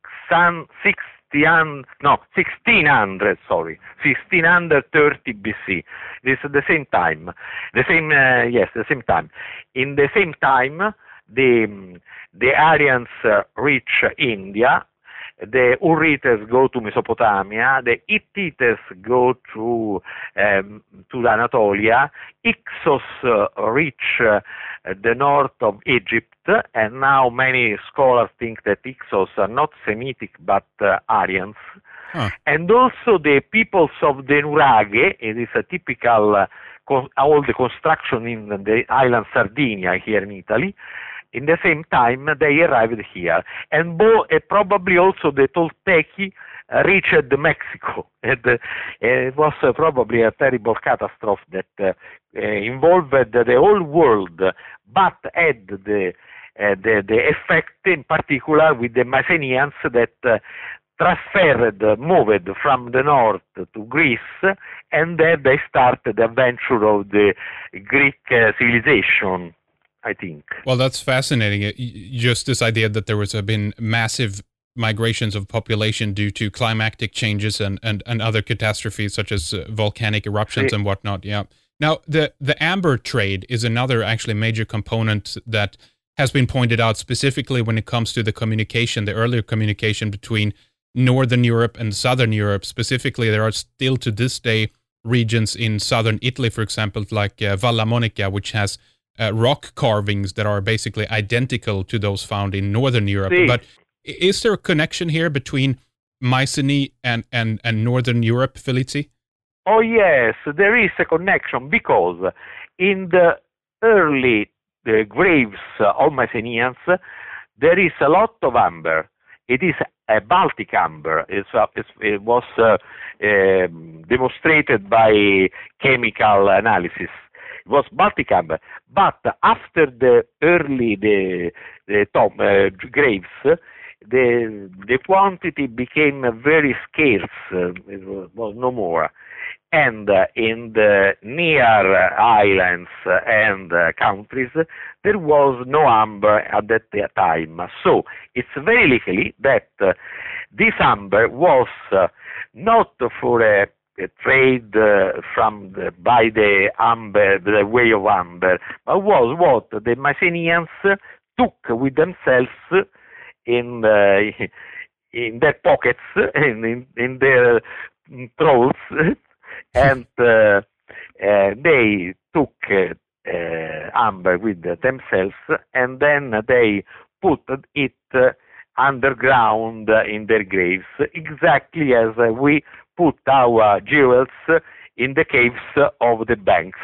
sixty, no, sixteen hundred, sorry, sixteen thirty B C. This is the same time. The same, uh, yes, the same time. In the same time, the, the Aryans uh, reach India. The Hurrites go to Mesopotamia, the Hittites go to um, to Anatolia, Hyksos uh, reach uh, the north of Egypt, and now many scholars think that Hyksos are not Semitic but uh, Aryans. Huh. And also the peoples of the Nuraghe, it is a typical uh, con- all the construction in the island Sardinia here in Italy. In the same time, they arrived here. And bo- uh, probably also the Toltecs uh, reached Mexico. And, uh, it was uh, probably a terrible catastrophe that uh, uh, involved the whole world, but had the, uh, the, the effect in particular with the Mycenaeans that uh, transferred, uh, moved from the north to Greece, and then they started the adventure of the Greek uh, civilization, I think. Well, that's fascinating. Just this idea that there was have been massive migrations of population due to climatic changes and, and, and other catastrophes such as uh, volcanic eruptions and whatnot. Yeah. Now, the, the amber trade is another actually major component that has been pointed out specifically when it comes to the communication, the earlier communication between Northern Europe and Southern Europe. Specifically, there are still to this day regions in southern Italy, for example, like uh, Valla Monica, which has Uh, rock carvings that are basically identical to those found in Northern Europe. See. But is there a connection here between Mycenae and, and, and Northern Europe, Felici? Oh yes, there is a connection because in the early the graves of Mycenaeans there is a lot of amber. It is a Baltic amber. It's, uh, it's, it was uh, uh, demonstrated by chemical analysis. It was Baltic amber, but after the early the, the tomb, uh, graves, the the quantity became very scarce. Uh, it was no more, and uh, in the near islands and uh, countries there was no amber at that time. So it's very likely that uh, this amber was uh, not for a Uh, trade uh, from the, by the amber, the way of amber, but was what the Mycenaeans took with themselves in uh, in their pockets, in in, in their throats, and uh, uh, they took uh, uh, amber with themselves, and then they put it uh, underground in their graves, exactly as uh, we put our jewels in the caves of the banks.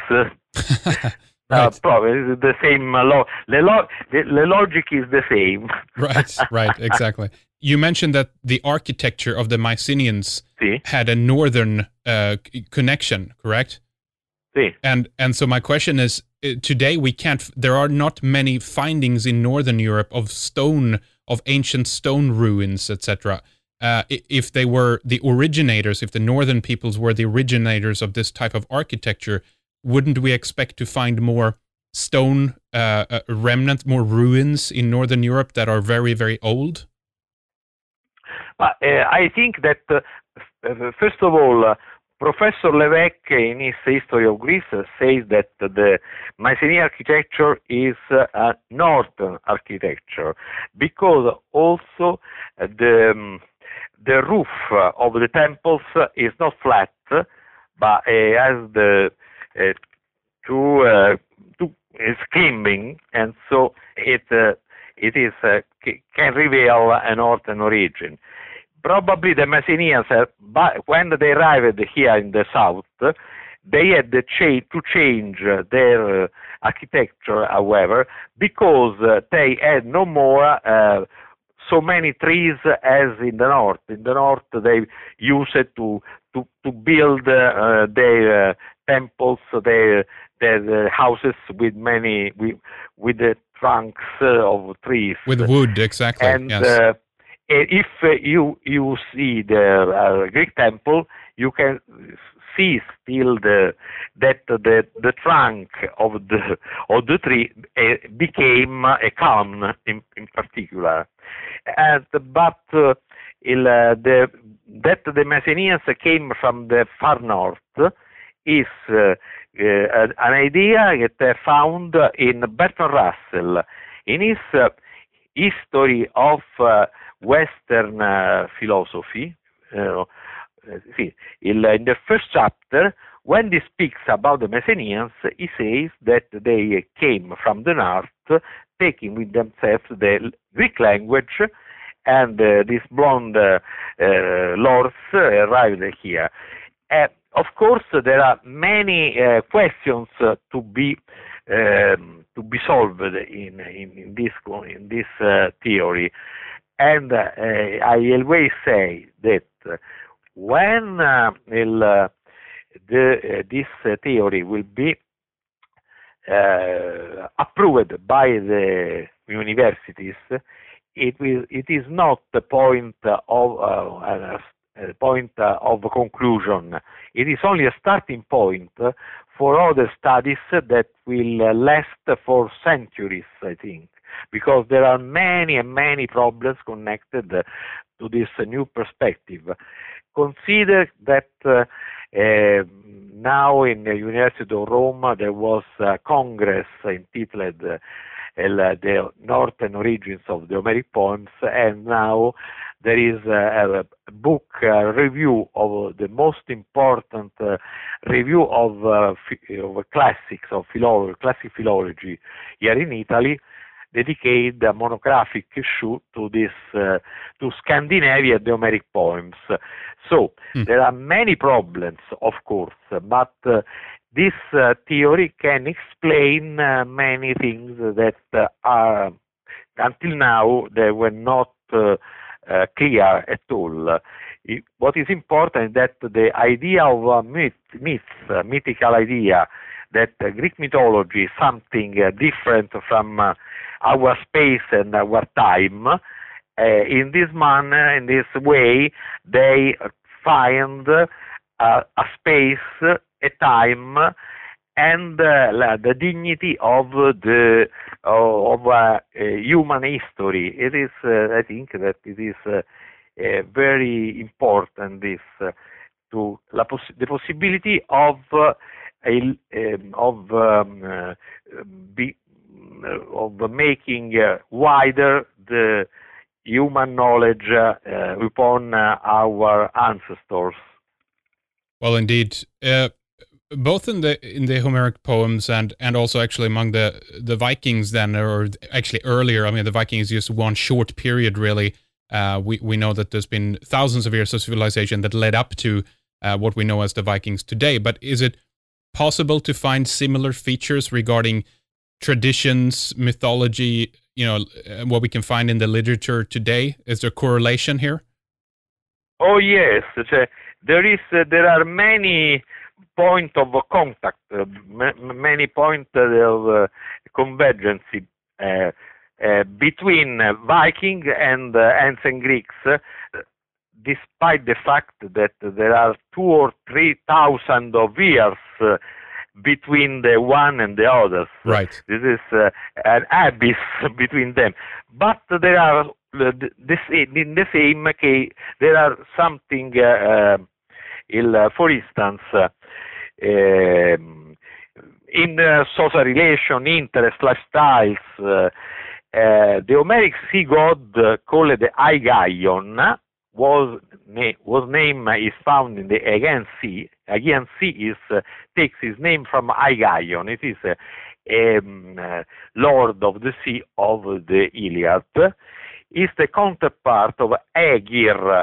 Right. Uh, probably the same. Uh, lo- the, lo- the, the logic is the same. Right, right, exactly. You mentioned that the architecture of the Mycenaeans Si. had a northern uh, c- connection, correct? Si. And and so my question is, uh, today we can't. There are not many findings in Northern Europe of stone, of ancient stone ruins, et cetera. Uh, if they were the originators, if the northern peoples were the originators of this type of architecture, wouldn't we expect to find more stone uh, uh, remnants, more ruins in Northern Europe that are very, very old? But uh, I think that, uh, first of all, uh, Professor Levesque, in his History of Greece, uh, says that the Mycenaean architecture is uh, a northern architecture, because also uh, the um, the roof uh, of the temples uh, is not flat, but uh, has the uh, two uh, two is climbing, and so it uh, it is uh, c- can reveal a northern origin. Probably the Mycenaeans, uh, but when they arrived here in the south, they had to cha- to change uh, their uh, architecture, however, because uh, they had no more uh, so many trees as in the north. In the north, they used it to to to build uh, their uh, temples, their their houses with many with with the trunks uh, of trees. With wood, exactly. And yes. uh, if uh, you you see the uh, Greek temple, you can see still the that the the trunk of the of the tree uh, became a column in, in particular, and but uh, il, uh, the that the Messenians came from the far north is uh, uh, an idea that I found in Bertrand Russell in his uh, history of uh, Western uh, philosophy. Uh, see, in, in the first chapter, when he speaks about the Messenians, he says that they came from the north, taking with themselves the Greek language, and uh, these blonde uh, uh, lords uh, arrived here. Uh, of course, there are many uh, questions uh, to be um, to be solved in in, in this in this uh, theory, and uh, I always say that when uh, il, uh, the uh, this uh, theory will be uh, approved by the universities, it will it is not the point of uh, a point of conclusion. It is only a starting point for other studies that will last for centuries, I think, because there are many and many problems connected to this new perspective. Consider that uh, uh, now in the University of Rome there was a congress entitled uh, the Northern Origins of the Homeric Poems, and now there is a, a book a review of the most important uh, review of, uh, of classics of philo classic philology here in Italy, dedicated a monographic issue to this uh, to Scandinavia, the Homeric poems. So mm. there are many problems, of course, but uh, this uh, theory can explain uh, many things that uh, are until now they were not uh, uh, clear at all. It, what is important is that the idea of uh, myth, myths, uh, mythical idea that uh, Greek mythology is something uh, different from uh, our space and our time. Uh, in this manner, in this way, they find uh, a space, a time, and uh, the dignity of the uh, of uh, uh, human history. It is, uh, I think, that it is uh, uh, very important. This uh, to la poss the possibility of uh, a, um, of um, uh, be, of making uh, wider the human knowledge uh, upon uh, our ancestors. Well, indeed, uh, both in the in the Homeric poems and and also actually among the the Vikings, then, or actually earlier. I mean, the Vikings is just one short period, really. Uh, we we know that there's been thousands of years of civilization that led up to uh, what we know as the Vikings today. But is it possible to find similar features regarding traditions, mythology, you know, what we can find in the literature today? Is there correlation here? Oh yes, there is. Uh, there are many points of contact, uh, many points of uh, convergence uh, uh, between uh, Viking and uh, ancient Greeks, uh, despite the fact that there are two or three thousand of years uh, between the one and the others. Right. This is uh, an abyss between them. But there are uh, this, in the same case, there are something. Uh, il, uh, for instance, uh, um, in uh, social relation, interest, lifestyles, uh, uh, the Homeric sea god uh, called the Aigaion was na was name is found in the Aegean Sea. Aegean Sea is uh, takes its name from Aigaion. It is a uh, um, uh, lord of the sea of the Iliad. Is the counterpart of Aegir.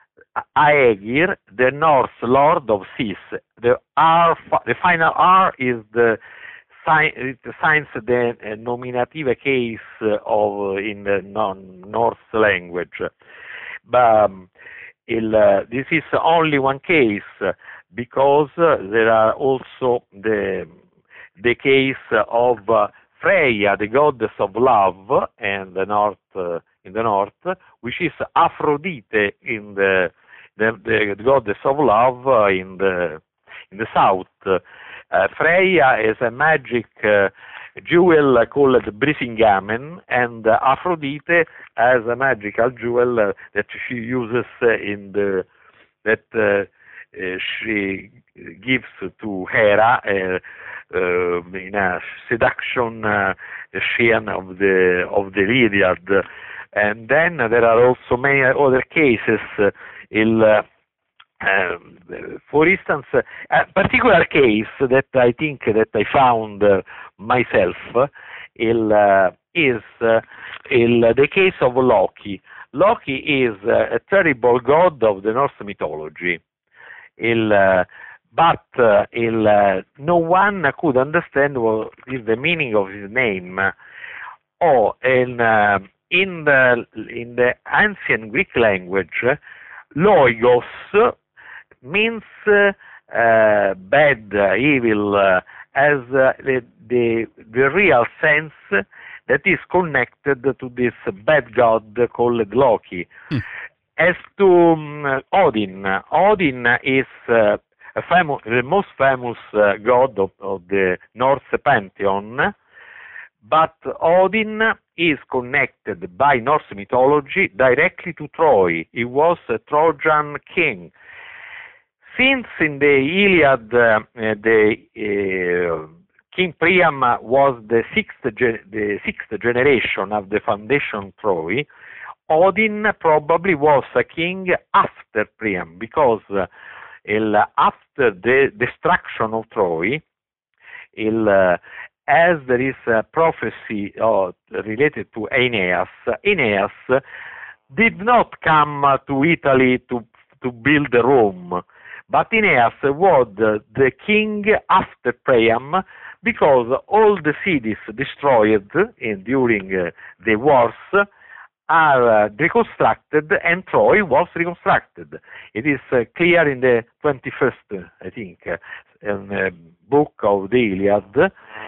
Aegir, the Norse lord of seas. The R, the final R is the it signs the uh, nominative case of in the non Norse language. But um, il, uh, this is only one case because uh, there are also the the case of uh, Freya, the goddess of love, and the north uh, in the north, which is Aphrodite in the the, the goddess of love uh, in the in the south. Uh, Freya is a magic uh, jewel called Brisingamen, and uh, Aphrodite has a magical jewel uh, that she uses uh, in the that uh, uh, she gives to Hera uh, uh, in a seduction uh, scene of the of the Iliad. And then there are also many other cases. Uh, in, uh, um, for instance, uh, a particular case that I think that I found uh, myself il, uh, is uh, il, the case of Loki. Loki is uh, a terrible god of the Norse mythology. Il, uh, but uh, il, uh, no one could understand what is the meaning of his name. Oh, in, uh, in, the, in the ancient Greek language, Logos means uh, uh, bad, uh, evil, uh, as uh, the, the, the real sense that is connected to this bad god called Loki. Hmm. As to um, Odin, Odin is uh, a famo- the most famous uh, god of, of the Norse pantheon, but Odin is connected by Norse mythology directly to Troy. He was a Trojan king. Since in the Iliad uh, the uh, King Priam was the sixth, ge- the sixth generation of the foundation Troy, Odin probably was a king after Priam, because uh, il, after the destruction of Troy, il, uh, as there is a prophecy uh, related to Aeneas, Aeneas did not come uh, to Italy to, to build Rome, but Aeneas was the, the king after Priam, because all the cities destroyed in, during uh, the wars are uh, reconstructed, and Troy was reconstructed. It is uh, clear in the twenty-first, uh, I think, uh, in, uh, book of the Iliad.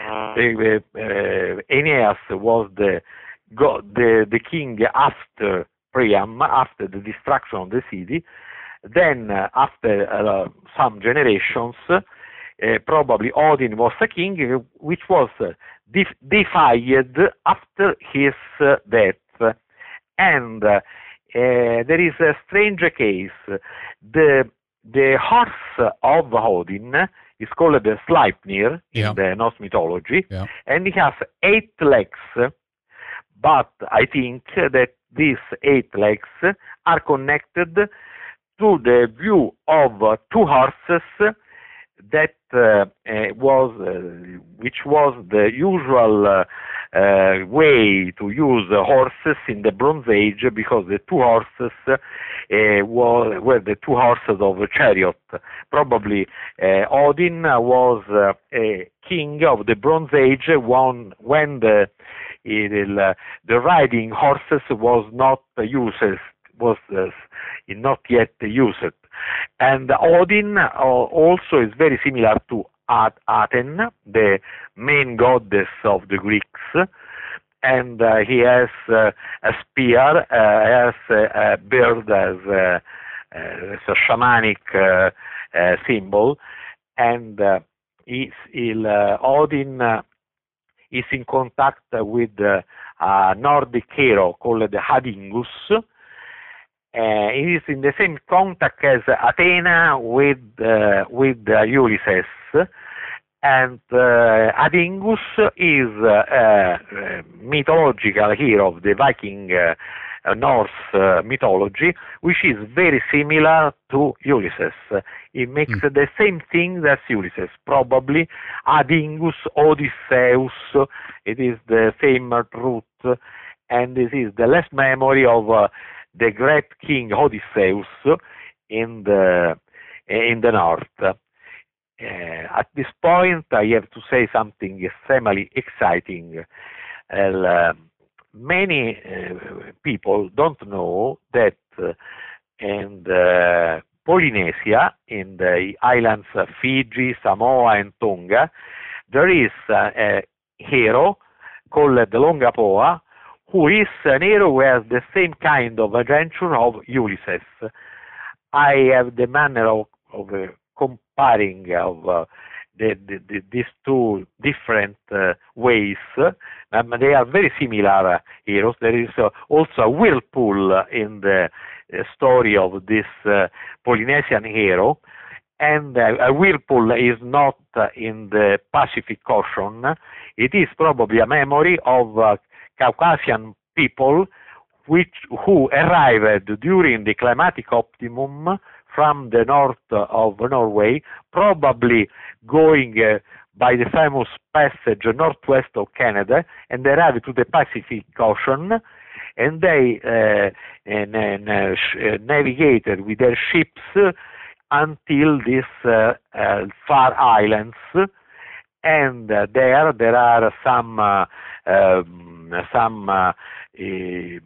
Uh, uh, Aeneas was the, god, the the king after Priam, after the destruction of the city. Then, uh, after uh, some generations, uh, probably Odin was a king, which was uh, def- defied after his uh, death. And uh, uh, there is a strange case. The the horse of Odin is called the Sleipnir yeah. in the Norse mythology, yeah. and he has eight legs. But I think that these eight legs are connected to the view of uh, two horses that uh, uh, was, uh, which was the usual uh, uh, way to use uh, horses in the Bronze Age, because the two horses uh, were, were the two horses of a chariot. Probably uh, Odin was uh, a king of the Bronze Age when, when the, uh, the riding horses was not used, was uh, not yet used. And Odin uh, also is very similar to Athena, the main goddess of the Greeks, and uh, he has uh, a spear, uh, has a, a bird as a, as a shamanic uh, uh, symbol, and uh, he's, he'll, uh, Odin uh, is in contact with uh, a Nordic hero called Adingus. Uh, he is in the same contact as Athena with uh, with uh, Ulysses, and uh, Adingus is uh, a mythological hero of the Viking uh, Norse uh, mythology, which is very similar to Ulysses. He makes mm. the same thing as Ulysses. Probably Adingus, Odysseus, it is the same root, and this is the last memory of uh, the great king Odysseus in the in the north. Uh, at this point, I have to say something extremely exciting. Uh, many uh, people don't know that uh, in the Polynesia, in the islands of Fiji, Samoa, and Tonga, there is uh, a hero called the Longapoa, who is an hero who has the same kind of adventure of Ulysses. I have the manner of, of uh, com- sparring of uh, the, the, the, these two different uh, ways. Um, they are very similar uh, heroes. There is uh, also a whirlpool in the uh, story of this uh, Polynesian hero. And uh, a whirlpool is not uh, in the Pacific Ocean. It is probably a memory of uh, Caucasian people which who arrived during the climatic optimum from the north of Norway, probably going uh, by the famous passage northwest of Canada, and they arrived to the Pacific Ocean, and they uh, and, and, uh, sh- uh, navigated with their ships uh, until these uh, uh, far islands, and uh, there there are some uh, um, some uh, uh,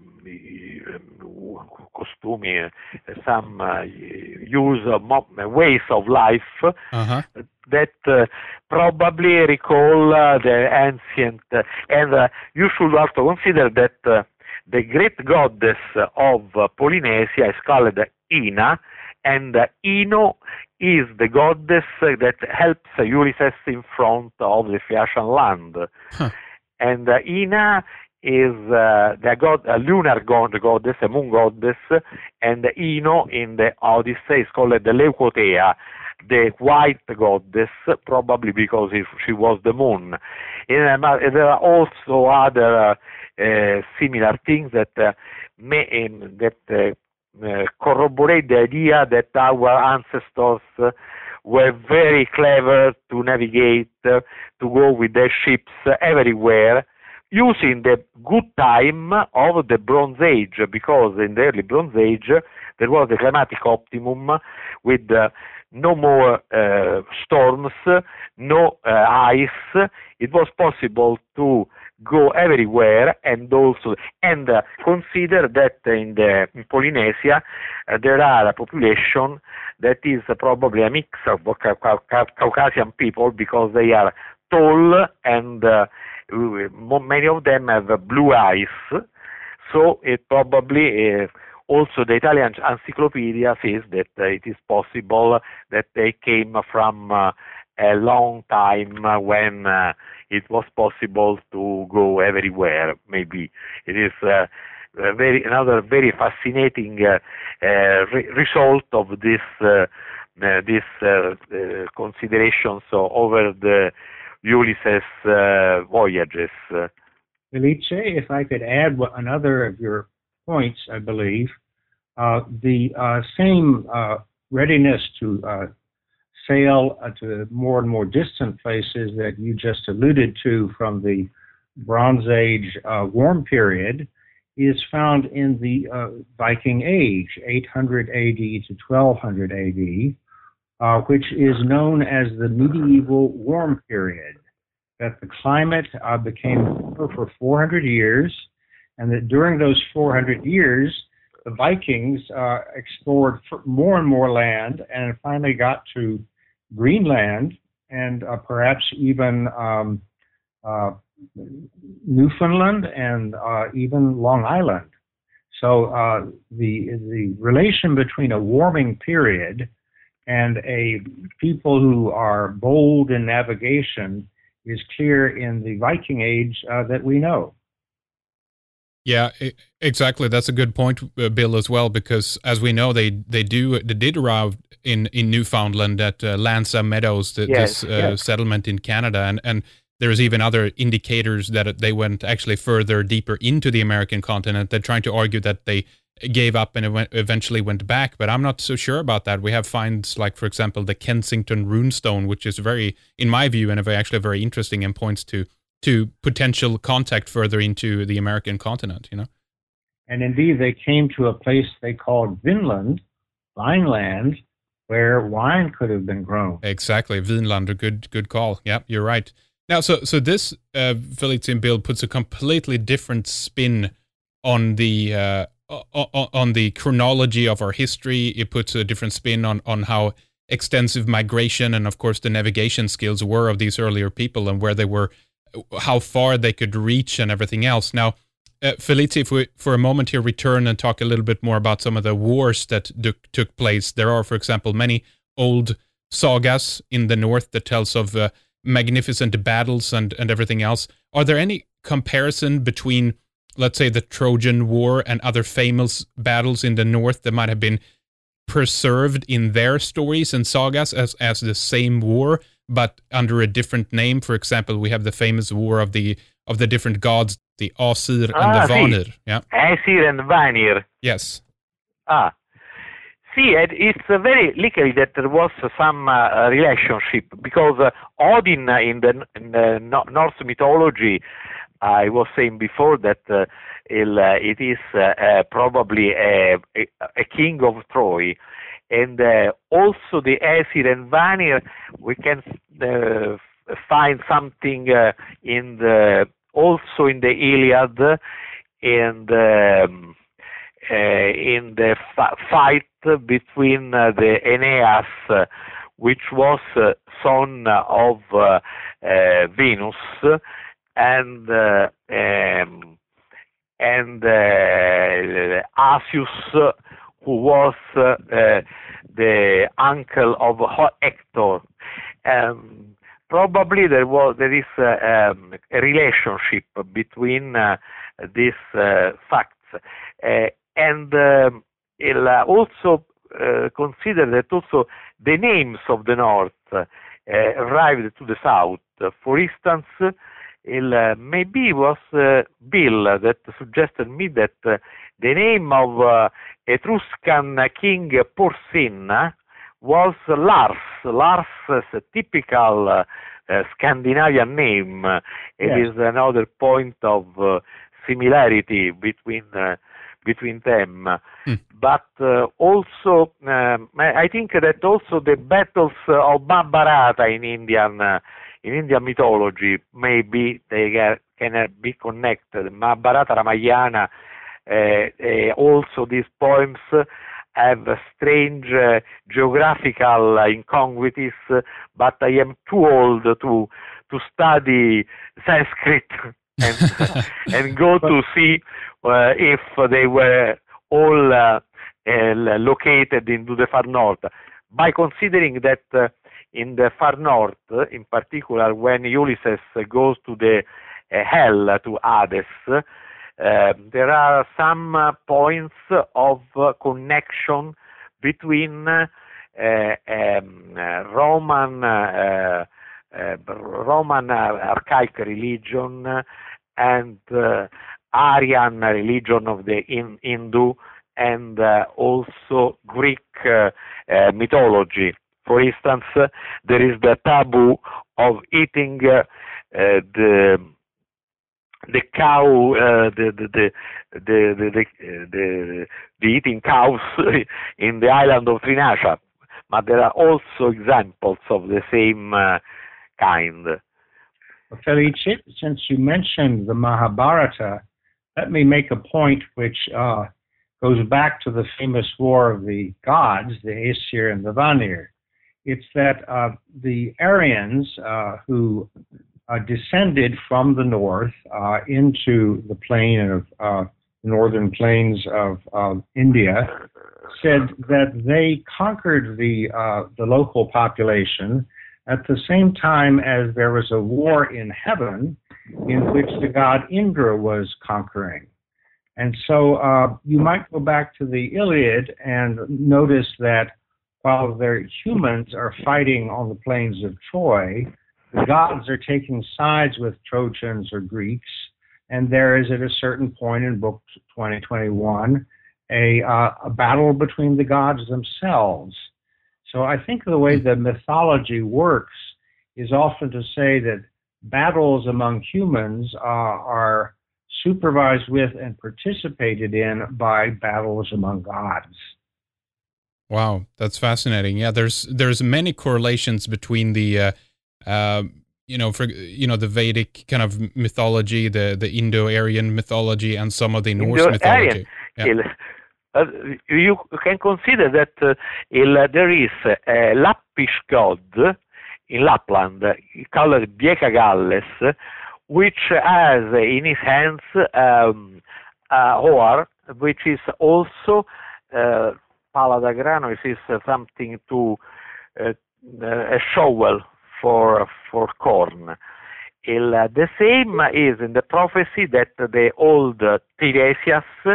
costumi, some uh, use of mo- ways of life Uh-huh. that uh, probably recall uh, the ancient, uh, and uh, you should also consider that uh, the great goddess of uh, Polynesia is called Ina, and uh, Ino is the goddess that helps Ulysses in front of the Phaeacian land. Huh. And uh, Ina is uh, the god, a lunar god, goddess, a moon goddess, and Ino in the Odyssey is called the Leucothea, the white goddess, probably because it, she was the moon. And, uh, there are also other uh, uh, similar things that uh, may, um, that uh, uh, corroborate the idea that our ancestors uh, were very clever to navigate, uh, to go with their ships uh, everywhere, using the good time of the Bronze Age, because in the early Bronze Age uh, there was a climatic optimum with uh, no more uh, storms, no uh, ice. It was possible to go everywhere, and also and uh, consider that in the in Polynesia uh, there are a population that is uh, probably a mix of Cau- Cau- Caucasian people, because they are tall and uh, many of them have uh, blue eyes. So it probably uh, also the Italian encyclopedia says that uh, it is possible that they came from uh, a long time uh, when uh, it was possible to go everywhere. Maybe it is uh, a very another very fascinating uh, uh, re- result of this uh, uh, this uh, uh, considerations over the Ulysses uh, voyages. Felice, if I could add what, another of your points, I believe, uh, the uh, same uh, readiness to uh, sail uh, to more and more distant places that you just alluded to from the Bronze Age uh, warm period is found in the uh, Viking Age, eight hundred A D to twelve hundred A D, uh, which is known as the medieval warm period, that the climate uh, became warmer for four hundred years, and that during those four hundred years, the Vikings uh, explored more and more land and finally got to Greenland and uh, perhaps even um, uh, Newfoundland and uh, even Long Island. So uh, the the relation between a warming period and a people who are bold in navigation is clear in the Viking Age uh, that we know. Yeah, exactly. That's a good point, uh, Bill, as well, because as we know, they they do they did arrive in, in Newfoundland at uh, Lanza Meadows, the, Yes, this uh, yes. settlement in Canada, and and there's even other indicators that they went actually further deeper into the American continent. They're trying to argue that they gave up and it went, eventually went back, but I'm not so sure about that. We have finds like, for example, the Kensington runestone, which is very, in my view, and very, actually very interesting, and points to to potential contact further into the American continent, you know? And indeed, they came to a place they called Vinland, Vineland, where wine could have been grown. Exactly, Vinland, a good good call. Yeah, you're right. Now, so so this uh, Felice and Bill puts a completely different spin on the uh, on, on the chronology of our history. It puts a different spin on on how extensive migration and, of course, the navigation skills were of these earlier people and where they were, how far they could reach and everything else. Now, uh, Felice, if we for a moment here return and talk a little bit more about some of the wars that d- took place. There are, for example, many old sagas in the north that tells of uh, magnificent battles and, and everything else. Are there any comparison between, let's say, the Trojan War and other famous battles in the north that might have been preserved in their stories and sagas as, as the same war, but under a different name? For example, we have the famous war of the of the different gods, the Asir and ah, the Vanir. Sì. Yeah. Aesir and Vanir. Yes. Ah. See, it's very likely that there was some uh, relationship, because uh, Odin uh, in the, in the Norse mythology, I was saying before that uh, il, uh, it is uh, uh, probably a, a, a king of Troy, and uh, also the Aesir and Vanir, we can uh, find something uh, in the also in the Iliad, and um, uh, in the f- fight between uh, the Aeneas, uh, which was uh, son of uh, uh, Venus, and uh, um, and uh, Asius, who was uh, uh, the uncle of Hector. Um, probably there was there is uh, um, a relationship between uh, these uh, facts, uh, and um, il, uh, also uh, consider that also the names of the north uh, arrived to the south. For instance, il, uh, maybe it was uh, Bill that suggested me that uh, the name of uh, Etruscan king Porsena was Lars. Lars is a typical uh, uh, Scandinavian name. It Yes. is another point of uh, similarity between uh, between them. Hmm. But uh, also, um, I think that also the battles of Mahabharata in Indian uh, in Indian mythology, maybe they uh, can uh, be connected. Mahabharata, Ramayana, uh, uh, also these poems uh, have strange uh, geographical uh, incongruities, uh, but I am too old to to study Sanskrit and, and go to see uh, if they were all uh, uh, located into the far north. By considering that uh, in the far north, uh, in particular when Ulysses uh, goes to the uh, hell, uh, to Hades, uh, there are some uh, points of uh, connection between uh, um, uh, Roman uh, uh, Roman uh, archaic religion and uh, Aryan religion of the in, Hindu, and uh, also Greek uh, uh, mythology. For instance, uh, there is the taboo of eating uh, uh, the the cow, uh, the, the, the, the, the, the, the, the eating cows in the island of Trinasha. But there are also examples of the same uh, kind. Felice, since you mentioned the Mahabharata, let me make a point which uh, goes back to the famous war of the gods, the Aesir and the Vanir. It's that uh, the Aryans uh, who uh, descended from the north uh, into the plain of uh, northern plains of uh, India said that they conquered the uh, the local population at the same time as there was a war in heaven in which the god Indra was conquering. And so uh, you might go back to the Iliad and notice that while the humans are fighting on the plains of Troy, the gods are taking sides with Trojans or Greeks, and there is at a certain point in book twenty twenty-one a, uh, a battle between the gods themselves. So I think the way the mythology works is often to say that battles among humans uh, are supervised with and participated in by battles among gods. Wow, that's fascinating. Yeah, there's there's many correlations between the uh, uh, you know for you know the Vedic kind of mythology, the the Indo-Aryan mythology, and some of the Norse mythology. Yeah. Uh, you can consider that uh, il, there is a Lappish god in Lapland called Bjekagalles, which has in his hands um, a oar, which is also uh, pala da grano. It is uh, something to uh, a shovel for for corn. Il, uh, the same is in the prophecy that the old uh, Tiresias uh,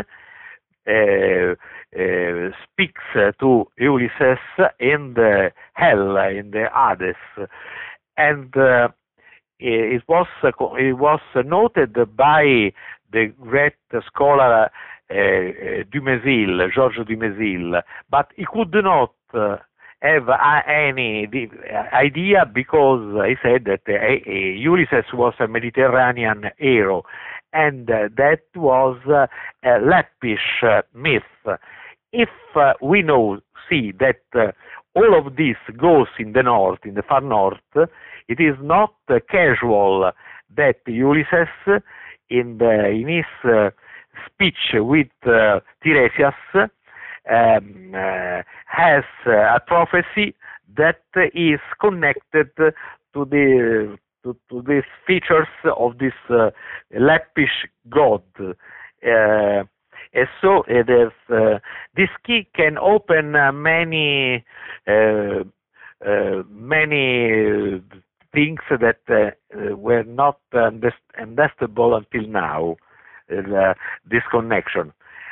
uh, speaks uh, to Ulysses in the hell, in the Hades, and uh, it was uh, it was noted by the great scholar uh, Dumézil, Georges Dumézil, but he could not uh, have uh, any idea because he said that uh, uh, Ulysses was a Mediterranean hero, and uh, that was uh, a Lappish uh, myth. If uh, we know, see that uh, all of this goes in the north, in the far north, it is not uh, casual that Ulysses, in, the, in his uh, speech with uh, Tiresias, um, uh, has uh, a prophecy that is connected to the to, to these features of this uh, Lappish god. Uh, and so it is, uh, this key can open uh, many uh, uh, many things that uh, were not understandable until now. Uh, this connection.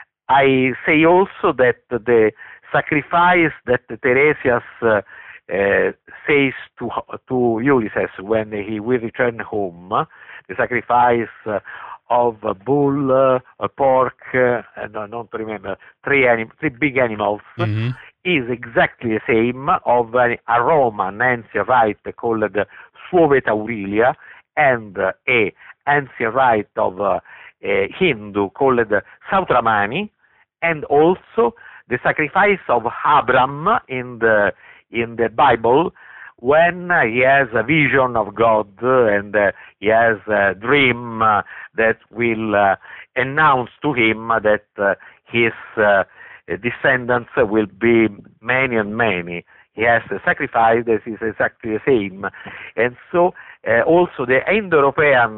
I say also that the sacrifice that Tiresias uh, uh, says to to Ulysses when he will return home, the sacrifice uh, of a bull, uh, a pork, uh, and I don't remember, three, anim- three big animals, mm-hmm. is exactly the same of a, a Roman ancient rite called Suove Taurilia, and uh, a ancient rite of uh, a Hindu called Sautramani, and also the sacrifice of Abram in the in the Bible, when uh, he has a vision of God uh, and uh, he has a dream uh, that will uh, announce to him that uh, his uh, descendants will be many and many. He has a sacrifice that is exactly the same. And so uh, also the Indo-European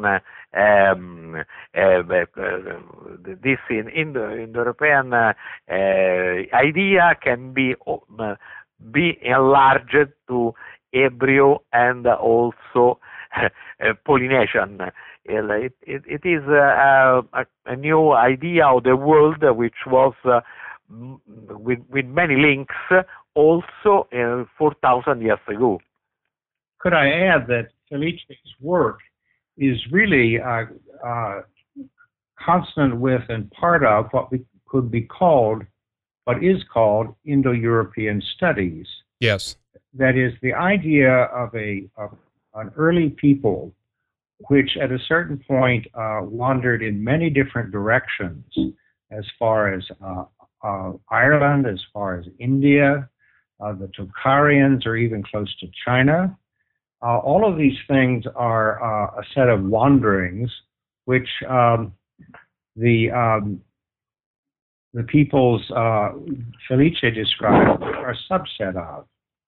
um, uh, uh, this in Indo-European uh, uh, idea can be uh, be enlarged to Hebrew and also uh, Polynesian. It, it, it is uh, a, a new idea of the world which was uh, with, with many links also uh, four thousand years ago. Could I add that Felice's work is really uh, uh, consonant with and part of what we could be called, what is called Indo-European studies. Yes. That is the idea of a of an early people which at a certain point uh, wandered in many different directions, as far as uh, uh, Ireland, as far as India, uh, the Tocharians, or even close to China. Uh, all of these things are uh, a set of wanderings which um, the um, the peoples uh, Felice described are a subset of.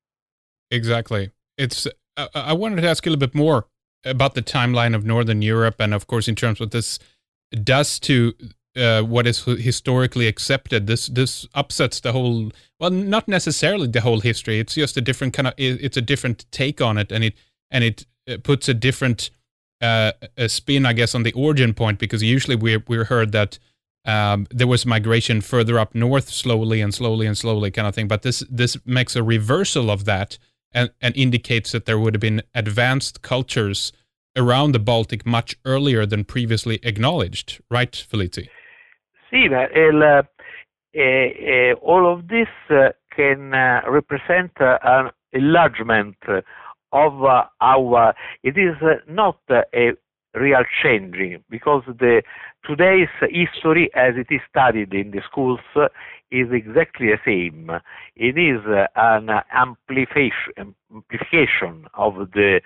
Exactly. It's. Uh, I wanted to ask you a little bit more about the timeline of Northern Europe, and of course, in terms of what this does to uh, what is historically accepted. This this upsets the whole. Well, not necessarily the whole history. It's just a different kind of. It's a different take on it, and it and it puts a different uh, a spin, I guess, on the origin point, because usually we we heard that. Um, there was migration further up north, slowly and slowly and slowly, kind of thing. But this this makes a reversal of that, and, and indicates that there would have been advanced cultures around the Baltic much earlier than previously acknowledged, right, Felice? Sì, il, uh, uh, all of this uh, can uh, represent uh, an enlargement of uh, our. It is uh, not uh, a real changing, because the today's history as it is studied in the schools uh, is exactly the same. It is uh, an amplification, amplification of the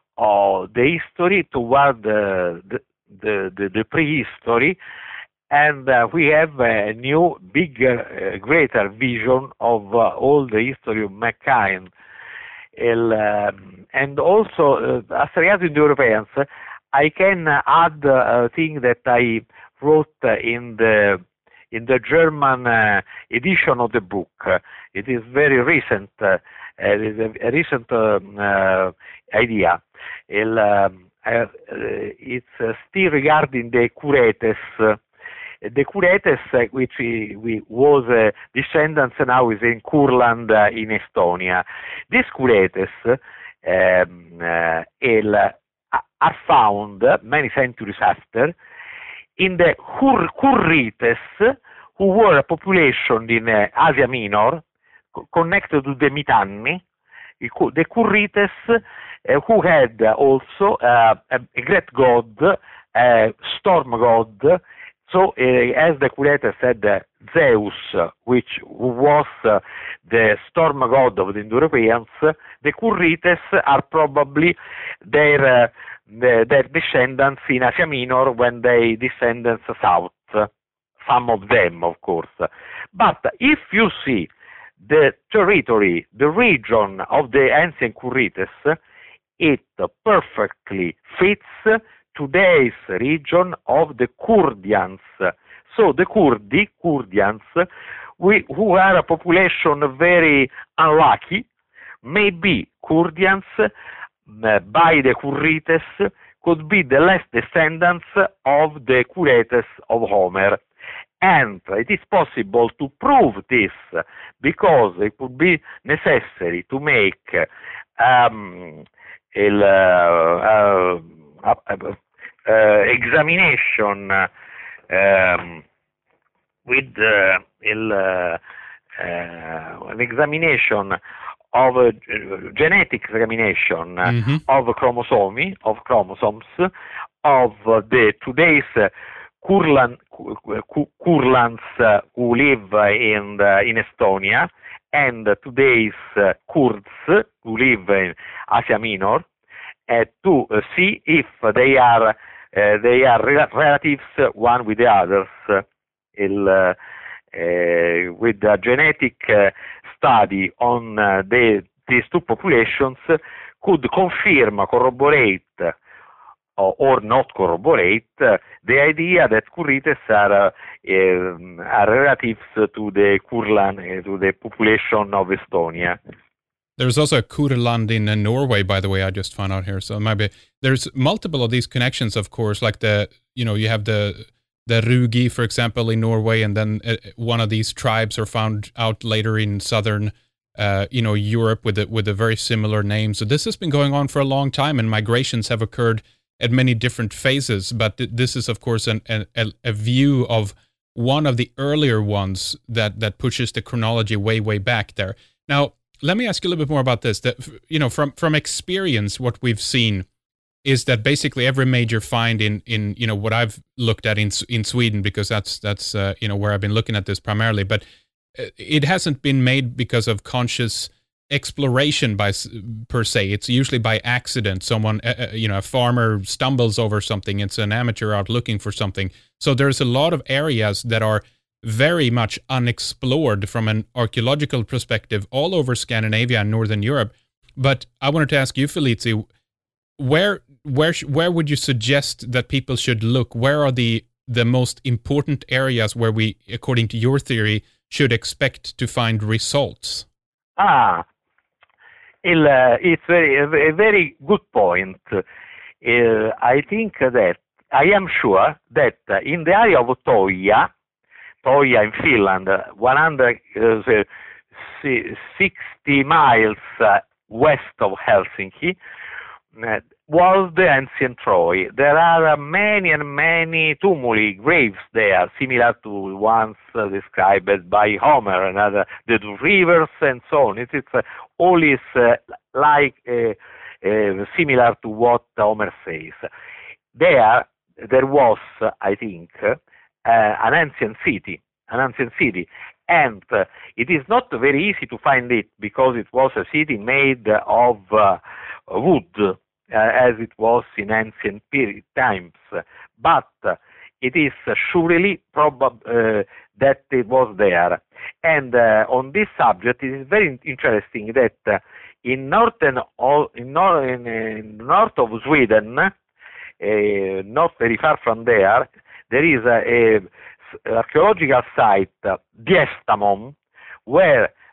of the history toward the the, the, the, the prehistory, and uh, we have a new, bigger, uh, greater vision of uh, all the history of mankind. El, um, and also, uh, as regards the Europeans, I can add a thing that I wrote in the in the German uh, edition of the book. It is very recent, uh, is a, a recent um, uh, idea. Il, um, uh, it's uh, still regarding the Curetes. Uh, the Curetes, uh, which we, we was uh, descendants now is in Kurland uh, in Estonia. These Curetes um, uh, il, uh, are found many centuries after in the Kur Kurrites, who were a population in uh, Asia Minor, co connected to the Mitanni, the Kurrites, uh, who had also uh, a, a great god, a storm god. So, uh, as the Curetes had uh, Zeus, uh, which was uh, the storm god of the Indo-Europeans, the Kurrites are probably their, uh, the, their descendants in Asia Minor when they descended south. Some of them, of course. But if you see the territory, the region of the ancient Kurrites, it perfectly fits today's region of the Kurdians. So the Kurdi, Kurdians, we, who are a population very unlucky, maybe Kurdians uh, by the Kurrites could be the last descendants of the Curetes of Homer. And it is possible to prove this because it would be necessary to make um, il, uh, uh, uh, uh, examination um, with uh, il, uh, uh, an examination of uh, genetic examination mm-hmm. of chromosomes, of chromosomes of uh, the today's uh, Kurland, Kurlands uh, who live uh, in the, in Estonia, and uh, today's uh, Kurds who live in Asia Minor, uh, to uh, see if they are uh, they are re relatives uh, one with the others. Uh, il, uh, uh, with a genetic uh, study on uh, the, these two populations uh, could confirm, corroborate, uh, or not corroborate uh, the idea that Kurrites are, uh, uh, are relatives to the Kurland, uh, to the population of Estonia. There's also a Kurland in uh, Norway, by the way, I just found out here. So maybe there's multiple of these connections, of course, like the, you know, you have the, the Rugi, for example, in Norway, and then uh, one of these tribes are found out later in southern Uh, you know, Europe with a, with a very similar name. So this has been going on for a long time, and migrations have occurred at many different phases. But th this is, of course, an, a, a view of one of the earlier ones that that pushes the chronology way, way back there. Now, let me ask you a little bit more about this. That, you know, from from experience, what we've seen is that basically every major find in in you know what I've looked at in in Sweden, because that's that's uh, you know where I've been looking at this primarily, but it hasn't been made because of conscious exploration by per se. It's usually by accident. Someone, uh, you know, a farmer stumbles over something. It's an amateur out looking for something. So there's a lot of areas that are very much unexplored from an archaeological perspective all over Scandinavia and Northern Europe. But I wanted to ask you, Felici, where where where would you suggest that people should look? Where are the the most important areas where we, according to your theory, should expect to find results? Ah, il, uh, it's very, a very good point. Uh, I think that, I am sure that uh, in the area of Toija, Toija in Finland, one hundred sixty miles uh, west of Helsinki, uh, was the ancient Troy. There are uh, many and many tumuli, graves there, similar to ones uh, described by Homer and other, the rivers and so on. It is uh, all is uh, like uh, uh, similar to what Homer says. There, there was, uh, I think, uh, an ancient city, an ancient city, and uh, it is not very easy to find it because it was a city made of uh, wood. Uh, as it was in ancient period times, but uh, it is uh, surely probable uh, that it was there. And uh, on this subject, it is very interesting that uh, in northern, in, nor in, in north of Sweden, uh, not very far from there, there is a, a archaeological site, uh, Diestamon, where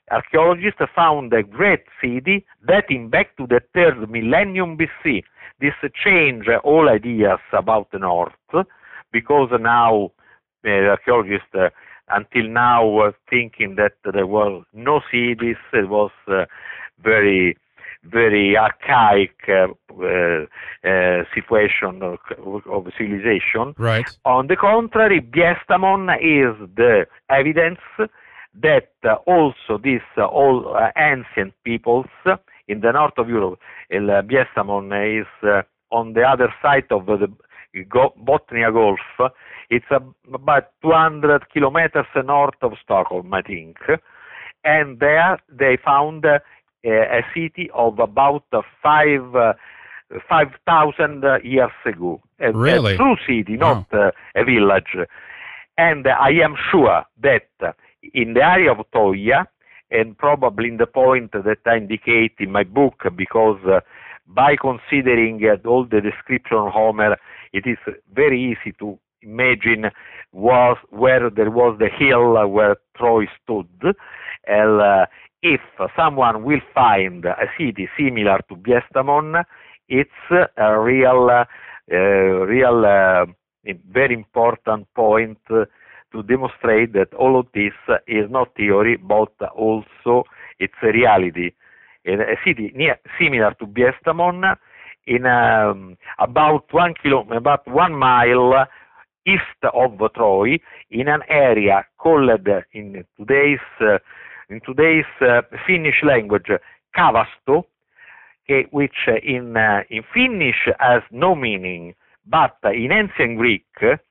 archaeologists found a great city dating back to the third millennium B C. This changed all ideas about the north, because now uh, archaeologists uh, until now were thinking that there were no cities. It was uh, very, very archaic uh, uh, uh, situation of, of civilization. Right. On the contrary, Biestamon is the evidence that uh, also these uh, all uh, ancient peoples uh, in the north of Europe, El uh, Biestamon is uh, on the other side of the Go- Bothnia Gulf. It's uh, about two hundred kilometers north of Stockholm, I think. And there they found uh, a city of about uh, five uh, five thousand years ago. A, really? a true city, not wow. uh, a village. And uh, I am sure that uh, in the area of Toia, and probably in the point that I indicate in my book, because uh, by considering uh, all the description of Homer, it is very easy to imagine was where there was the hill where Troy stood. And, uh, if someone will find a city similar to Biestamon, it's a real, uh, uh, real, uh, very important point uh, to demonstrate that all of this is not theory, but also it's a reality. A city near, similar to Biestamon, in um, about one kilo, about one mile east of Troy, in an area called in today's uh, in today's uh, Finnish language Kavasto, okay, which in uh, in Finnish has no meaning, but in ancient Greek,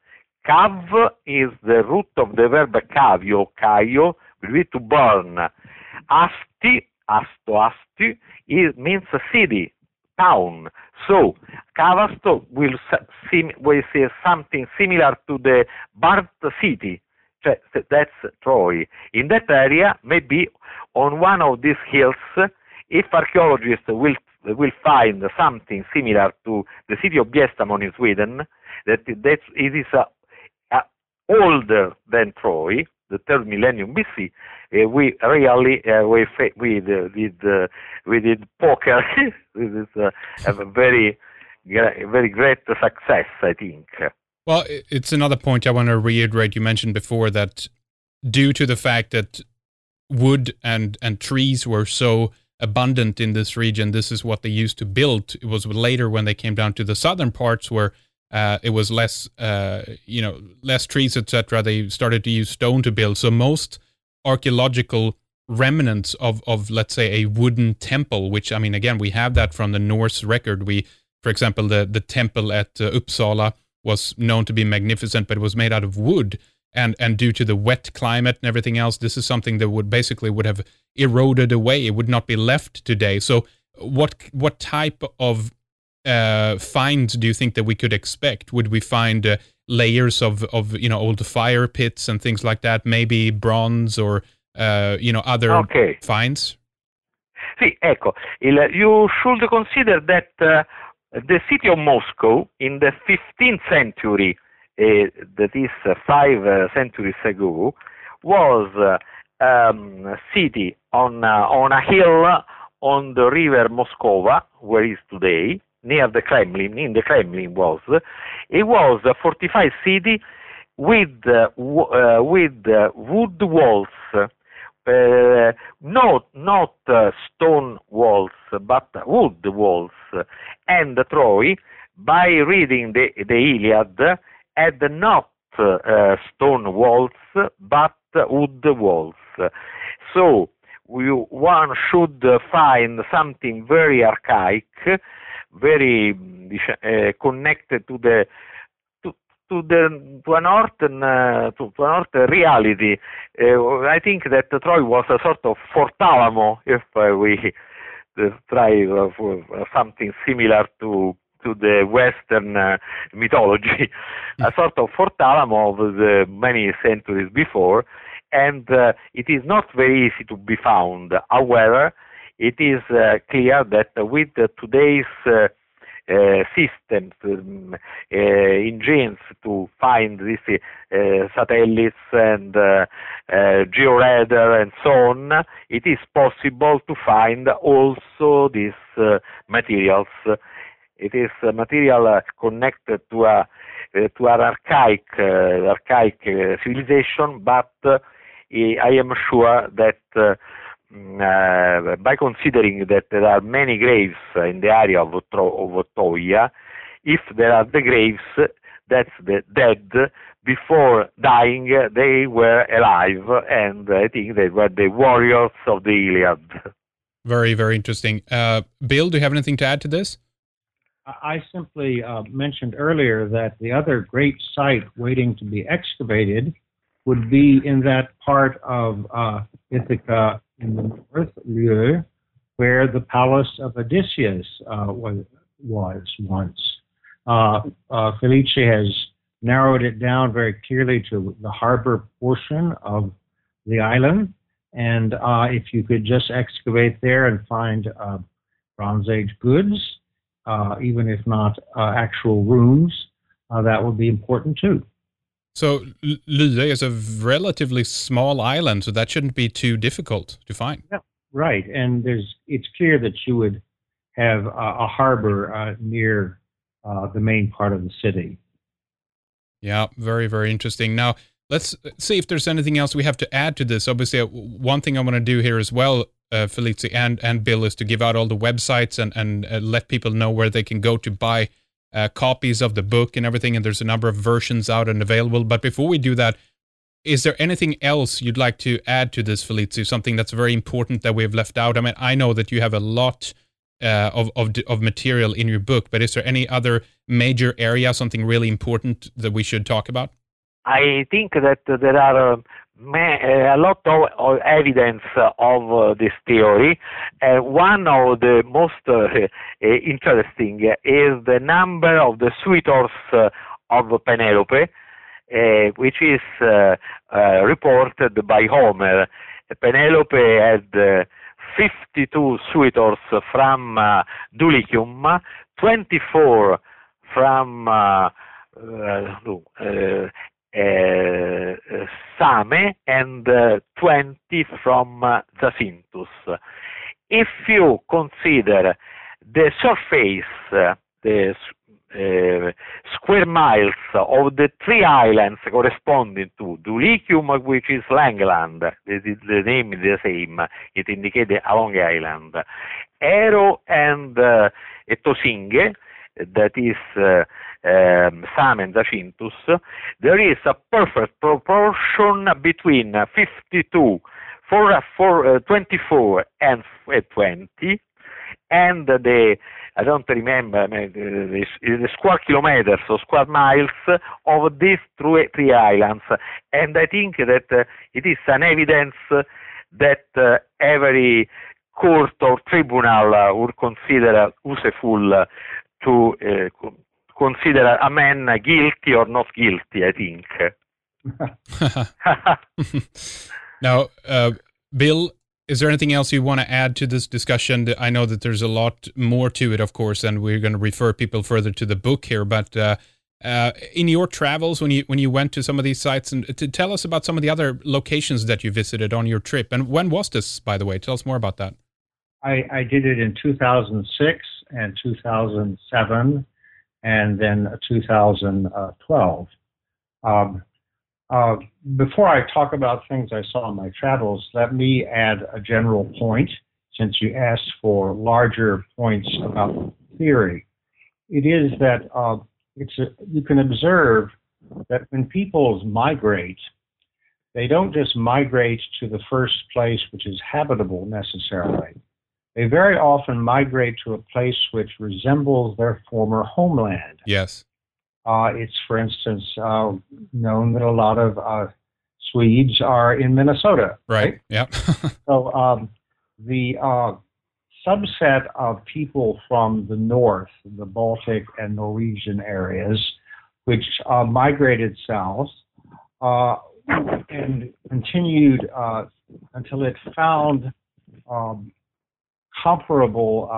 kav is the root of the verb kavio, kaio, which means to burn. Asti, asto, asti, it means a city, town. So Kavasto will sim- will say something similar to the burnt city. That's Troy. In that area, maybe on one of these hills, if archaeologists will will find something similar to the city of Biestamon in Sweden, that that it is uh, uh, older than Troy, the third millennium B C. Uh, we really uh, we fa- we uh, did uh, we did poker. This is uh, a very very great success, I think. Well, it's another point I want to reiterate. You mentioned before that due to the fact that wood and, and trees were so abundant in this region, this is what they used to build. It was later when they came down to the southern parts where uh, it was less, uh, you know, less trees, et cetera. They started to use stone to build. So most archaeological remnants of, of, let's say, a wooden temple, which, I mean, again, we have that from the Norse record. We, for example, the, the temple at uh, Uppsala was known to be magnificent, but it was made out of wood. And and due to the wet climate and everything else, this is something that would basically would have eroded away. It would not be left today. So what what type of uh, finds do you think that we could expect? Would we find uh, layers of, of, you know, old fire pits and things like that, maybe bronze or, uh, you know, other okay. finds? Sì, ecco, il, you should consider that uh, the city of Moscow in the fifteenth century, uh, that is uh, five uh, centuries ago, was uh, um, a city on uh, on a hill on the river Moskova, where it is today, near the Kremlin. In the Kremlin was it was a fortified city with uh, w- uh, with uh, wood walls. Uh, not not uh, stone walls, but wood walls. And Troy, by reading the, the Iliad, had not uh, stone walls, but wood walls. So we, one should find something very archaic, very uh, connected to the to the to a northern uh, to, to a northern reality. Uh, I think that Troy was a sort of Fort Alamo, if uh, we uh, try uh, for uh, something similar to to the Western uh, mythology, a sort of Fort Alamo of the many centuries before, and uh, it is not very easy to be found. However, it is uh, clear that with uh, today's uh, uh, systems, um, uh, engines to find these uh, satellites and uh, uh, georadar and so on, it is possible to find also these uh, materials. It is a material uh, connected to a uh, to an archaic uh, archaic uh, civilization, but uh, I am sure that uh, uh, by considering that there are many graves in the area of, Tro- of Otoia, if there are the graves, that's the dead. Before dying, they were alive, and I think they were the warriors of the Iliad. Very, very interesting. Uh, Bill, do you have anything to add to this? I simply uh, mentioned earlier that the other great site waiting to be excavated would be in that part of uh, Ithaca in the north, Lieu, where the palace of Odysseus uh, was, was once. Uh, uh, Felice has narrowed it down very clearly to the harbor portion of the island, and uh, if you could just excavate there and find uh, Bronze Age goods, Uh, even if not uh, actual rooms, uh, that would be important too. So Lue is a relatively small island, so that shouldn't be too difficult to find. Yeah, right, and there's it's clear that you would have uh, a harbor uh, near uh, the main part of the city. Yeah, very, very interesting. Now, let's see if there's anything else we have to add to this. Obviously, one thing I want to do here as well, Uh, Felice and, and Bill, is to give out all the websites and, and uh, let people know where they can go to buy uh, copies of the book and everything, and there's a number of versions out and available. But before we do that, is there anything else you'd like to add to this, Felice, something that's very important that we've left out? I mean, I know that you have a lot uh, of, of, of material in your book, but is there any other major area, something really important that we should talk about? I think that there are uh, a lot of, of evidence of uh, this theory. Uh, one of the most uh, interesting is the number of the suitors uh, of Penelope, uh, which is uh, uh, reported by Homer. Penelope had uh, fifty-two suitors from uh, Dulichium, twenty-four from uh, uh, uh, Uh, Same, and uh, twenty from uh, Zacynthus. If you consider the surface, uh, the uh, square miles of the three islands corresponding to Dulichium, which is Langland, the, the name is the same, it indicates a long island, Ero and uh, Tosinge, that is uh, um, Same and Zacynthus, there is a perfect proportion between fifty-two, for, for, uh, twenty-four and twenty, and the, I don't remember, the, the square kilometers or square miles of these three, three islands. And I think that uh, it is an evidence that uh, every court or tribunal uh, would consider useful uh, to uh, consider a man guilty or not guilty, I think. Now, uh, Bill, is there anything else you want to add to this discussion? I know that there's a lot more to it, of course, and we're going to refer people further to the book here. But uh, uh, in your travels, when you when you went to some of these sites, and to tell us about some of the other locations that you visited on your trip. And when was this, by the way? Tell us more about that. I, I did it in two thousand six and two thousand seven, and then two thousand twelve. Um, uh, before I talk about things I saw in my travels, let me add a general point, since you asked for larger points about theory. It is that uh, it's a, you can observe that when peoples migrate, they don't just migrate to the first place which is habitable necessarily. They very often migrate to a place which resembles their former homeland. Yes. Uh, it's, for instance, uh, known that a lot of uh, Swedes are in Minnesota. Right, right? yeah. So um, the uh, subset of people from the north, the Baltic and Norwegian areas, which uh, migrated south uh, and continued uh, until it found um, comparable uh,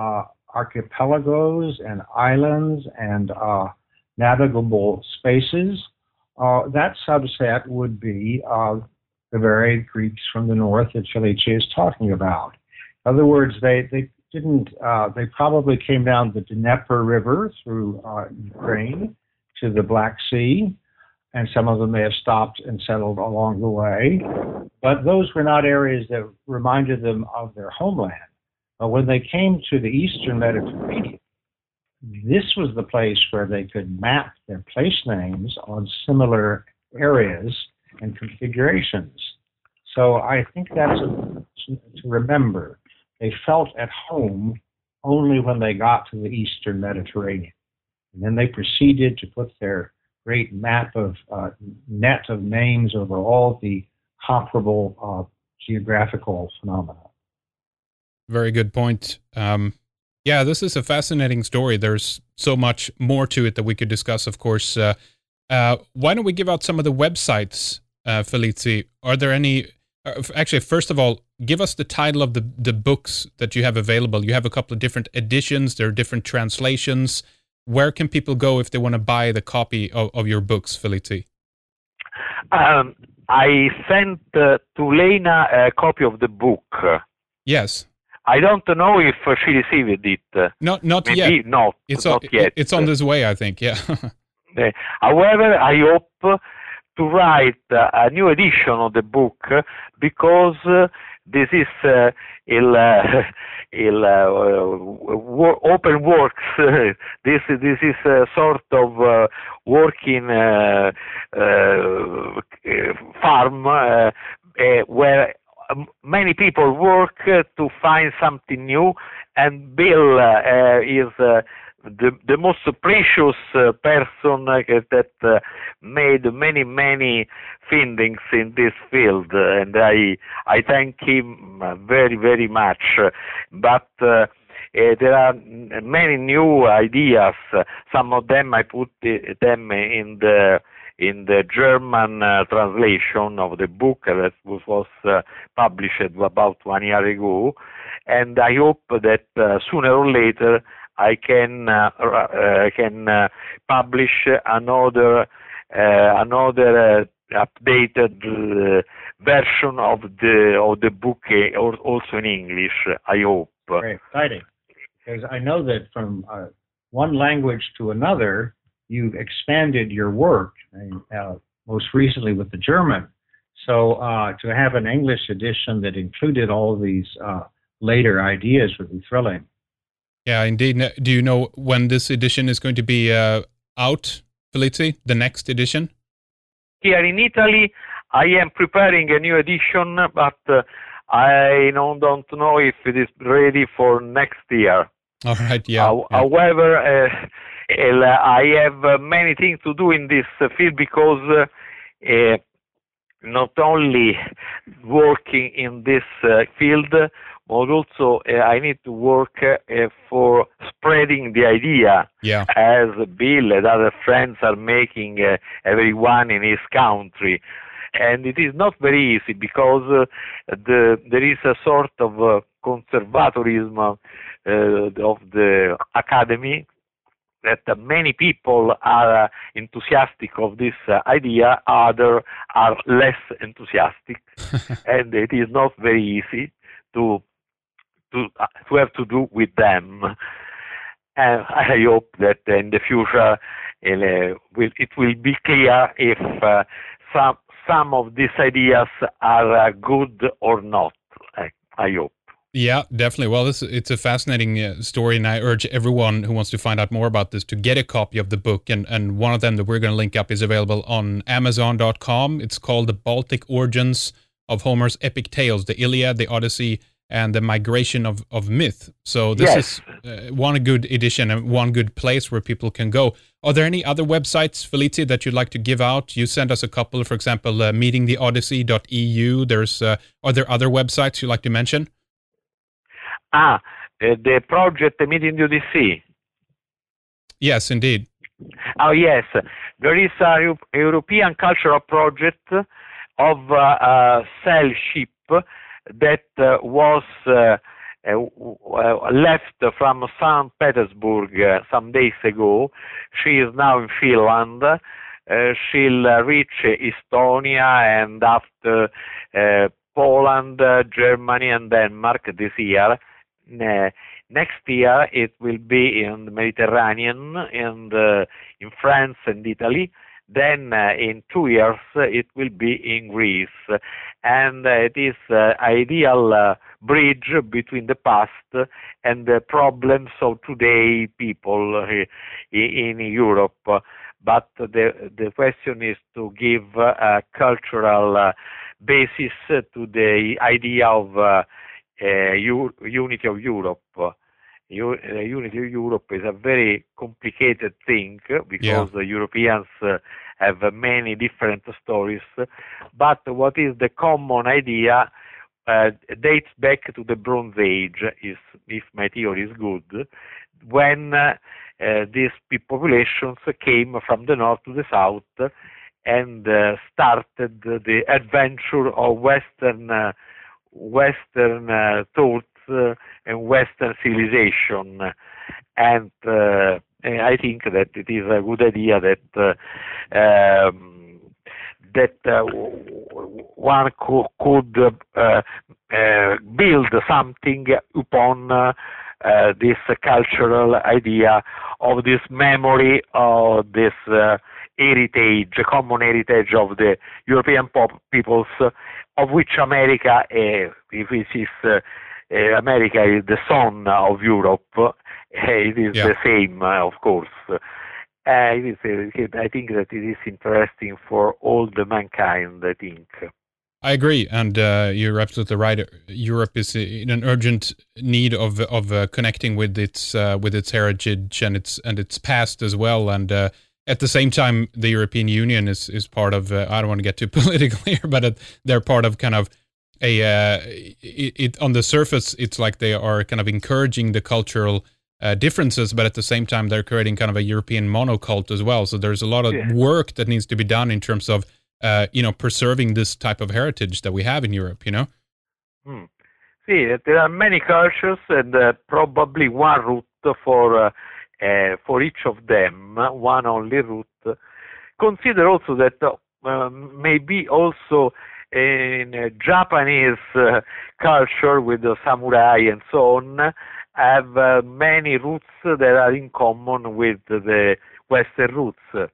archipelagos and islands and uh, navigable spaces, uh, that subset would be uh, the very Greeks from the north that Felice is talking about. In other words, they, they didn't, uh, they probably came down the Dnieper River through uh, Ukraine to the Black Sea, and some of them may have stopped and settled along the way. But those were not areas that reminded them of their homeland. But when they came to the Eastern Mediterranean, this was the place where they could map their place names on similar areas and configurations. So I think that's a, to remember. They felt at home only when they got to the Eastern Mediterranean. And then they proceeded to put their great map of uh, net of names over all the comparable uh, geographical phenomena. Very good point. Um, yeah, this is a fascinating story. There's so much more to it that we could discuss, of course. Uh, uh, why don't we give out some of the websites, uh, Felice? Are there any... Uh, actually, first of all, give us the title of the, the books that you have available. You have a couple of different editions. There are different translations. Where can people go if they want to buy the copy of, of your books, Felice? Um, I sent uh, to Lena a copy of the book. Yes. I don't know if uh, she received it. Not, not Maybe yet. Not, it's not on, yet. It's on this way, I think. Yeah. uh, however, I hope to write uh, a new edition of the book because uh, this is uh, il, uh, il uh, wor- open works. this this is a sort of uh, working uh, uh, farm uh, uh, where many people work uh, to find something new, and Bill uh, is uh, the the most precious uh, person uh, that uh, made many many findings in this field, uh, and I I thank him very very much. But uh, uh, there are many new ideas. Some of them I put them in the in the German uh, translation of the book that was, was uh, published about one year ago, and I hope that uh, sooner or later I can uh, uh, can uh, publish another uh, another uh, updated uh, version of the of the book, uh, or also in English. I hope. Very exciting, because I know that from uh, one language to another, you've expanded your work, and, uh, most recently with the German. So uh, to have an English edition that included all of these uh, later ideas would be thrilling. Yeah, indeed. Do you know when this edition is going to be uh, out, Felice? The next edition? Here in Italy, I am preparing a new edition, but uh, I don't know if it is ready for next year. All right, yeah. Uh, yeah. However, uh, I have uh, many things to do in this uh, field because uh, uh, not only working in this uh, field, but also uh, I need to work uh, for spreading the idea, yeah. as Bill and other friends are making uh, everyone in his country. And it is not very easy because uh, the, there is a sort of uh, conservatorism uh, of the academy, that uh, many people are uh, enthusiastic of this uh, idea, others are less enthusiastic, and it is not very easy to to uh, to have to do with them. And I hope that in the future uh, will, it will be clear if uh, some some of these ideas are uh, good or not. I, I hope. Yeah, definitely. Well, this, it's a fascinating uh, story, and I urge everyone who wants to find out more about this to get a copy of the book. And, and one of them that we're going to link up is available on Amazon dot com. It's called The Baltic Origins of Homer's Epic Tales, the Iliad, the Odyssey, and the Migration of, of Myth. So this yes. is uh, one good edition and one good place where people can go. Are there any other websites, Felice, that you'd like to give out? You sent us a couple, for example, uh, meeting the odyssey dot e u. There's, uh, are there other websites you'd like to mention? Ah, uh, the project Meeting the Odyssey. Yes, indeed. Oh, yes. There is a European cultural project of uh, a sail ship that uh, was uh, uh, left from Saint Petersburg uh, some days ago. She is now in Finland. Uh, she'll uh, reach Estonia and after uh, Poland, uh, Germany, and Denmark this year. Uh, next year it will be in the Mediterranean, and uh, in France and Italy. Then uh, in two years uh, it will be in Greece, and uh, it is uh, ideal uh, bridge between the past and the problems of today people uh, in Europe. But the the question is to give uh, a cultural uh, basis to the idea of uh, uh, unity of Europe. U- uh, unity of Europe is a very complicated thing because yeah. the Europeans uh, have uh, many different stories, but what is the common idea uh, dates back to the Bronze Age, is, if my theory is good, when uh, uh, these populations came from the north to the south and uh, started the adventure of Western uh, Western uh, thought uh, and Western civilization, and uh, I think that it is a good idea that uh, um, that uh, one co- could uh, uh, build something upon uh, uh, this cultural idea of this memory of this uh, heritage, common heritage of the European pop- peoples, uh, of which America, uh, if it is uh, uh, America is the son of Europe, uh, it is yeah. the same, uh, of course. Uh, it is, uh, I think that it is interesting for all the mankind, I think. I agree, and uh, you're absolutely right. Europe is in an urgent need of of uh, connecting with its uh, with its heritage and its and its past as well. And uh, at the same time, the European Union is is part of. Uh, I don't want to get too political here, but it, they're part of kind of a. Uh, it, it on the surface, it's like they are kind of encouraging the cultural uh, differences, but at the same time, they're creating kind of a European monocult as well. So there's a lot of yeah. work that needs to be done in terms of. Uh, you know, preserving this type of heritage that we have in Europe, you know? Hmm. See, there are many cultures and uh, probably one route for uh, uh, for each of them, one only route. Consider also that uh, maybe also in uh, Japanese uh, culture with the samurai and so on have uh, many roots that are in common with the Western roots.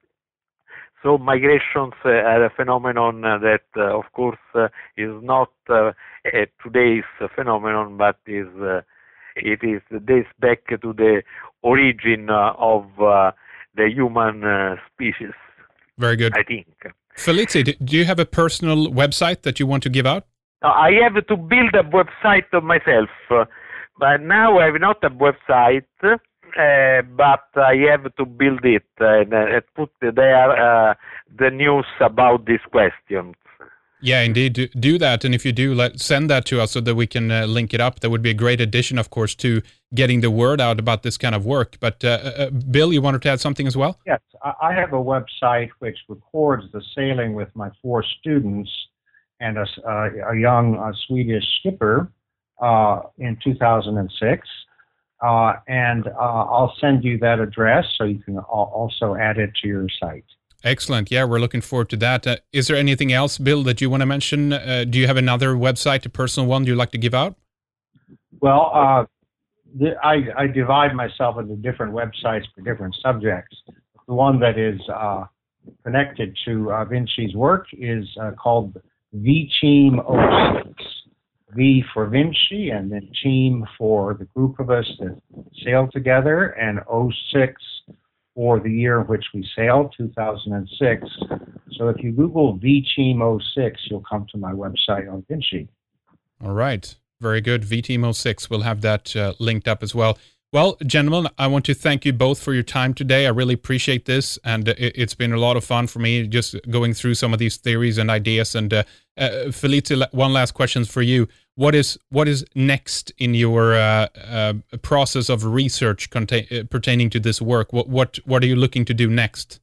So migrations uh, are a phenomenon uh, that, uh, of course, uh, is not uh, a today's phenomenon, but is uh, it is dates back to the origin uh, of uh, the human uh, species. Very good. I think. Felice, do you have a personal website that you want to give out? I have to build a website of myself, uh, but now I have not a website. Uh, but I have to build it and uh, put there uh, the news about these questions. Yeah, indeed. Do, do that. And if you do, let send that to us so that we can uh, link it up. That would be a great addition, of course, to getting the word out about this kind of work. But uh, uh, Bill, you wanted to add something as well? Yes, I have a website which records the sailing with my four students and a, uh, a young uh, Swedish skipper uh, in two thousand six. Uh, and uh, I'll send you that address so you can also add it to your site. Excellent. Yeah, we're looking forward to that. Uh, is there anything else, Bill, that you want to mention? Uh, do you have another website, a personal one you'd like to give out? Well, uh, the, I, I divide myself into different websites for different subjects. The one that is uh, connected to uh, Vinci's work is uh, called V Team oh six. V for Vinci, and then team for the group of us that sailed together, and oh six for the year in which we sailed, two thousand six. So if you Google V Team oh six, you'll come to my website on Vinci. All right. Very good. V Team oh six. We'll have that uh, linked up as well. Well, gentlemen, I want to thank you both for your time today. I really appreciate this, and it, it's been a lot of fun for me just going through some of these theories and ideas. And uh, uh, Felice, one last question for you. What is what is next in your uh, uh, process of research contain, uh, pertaining to this work? What what what are you looking to do next?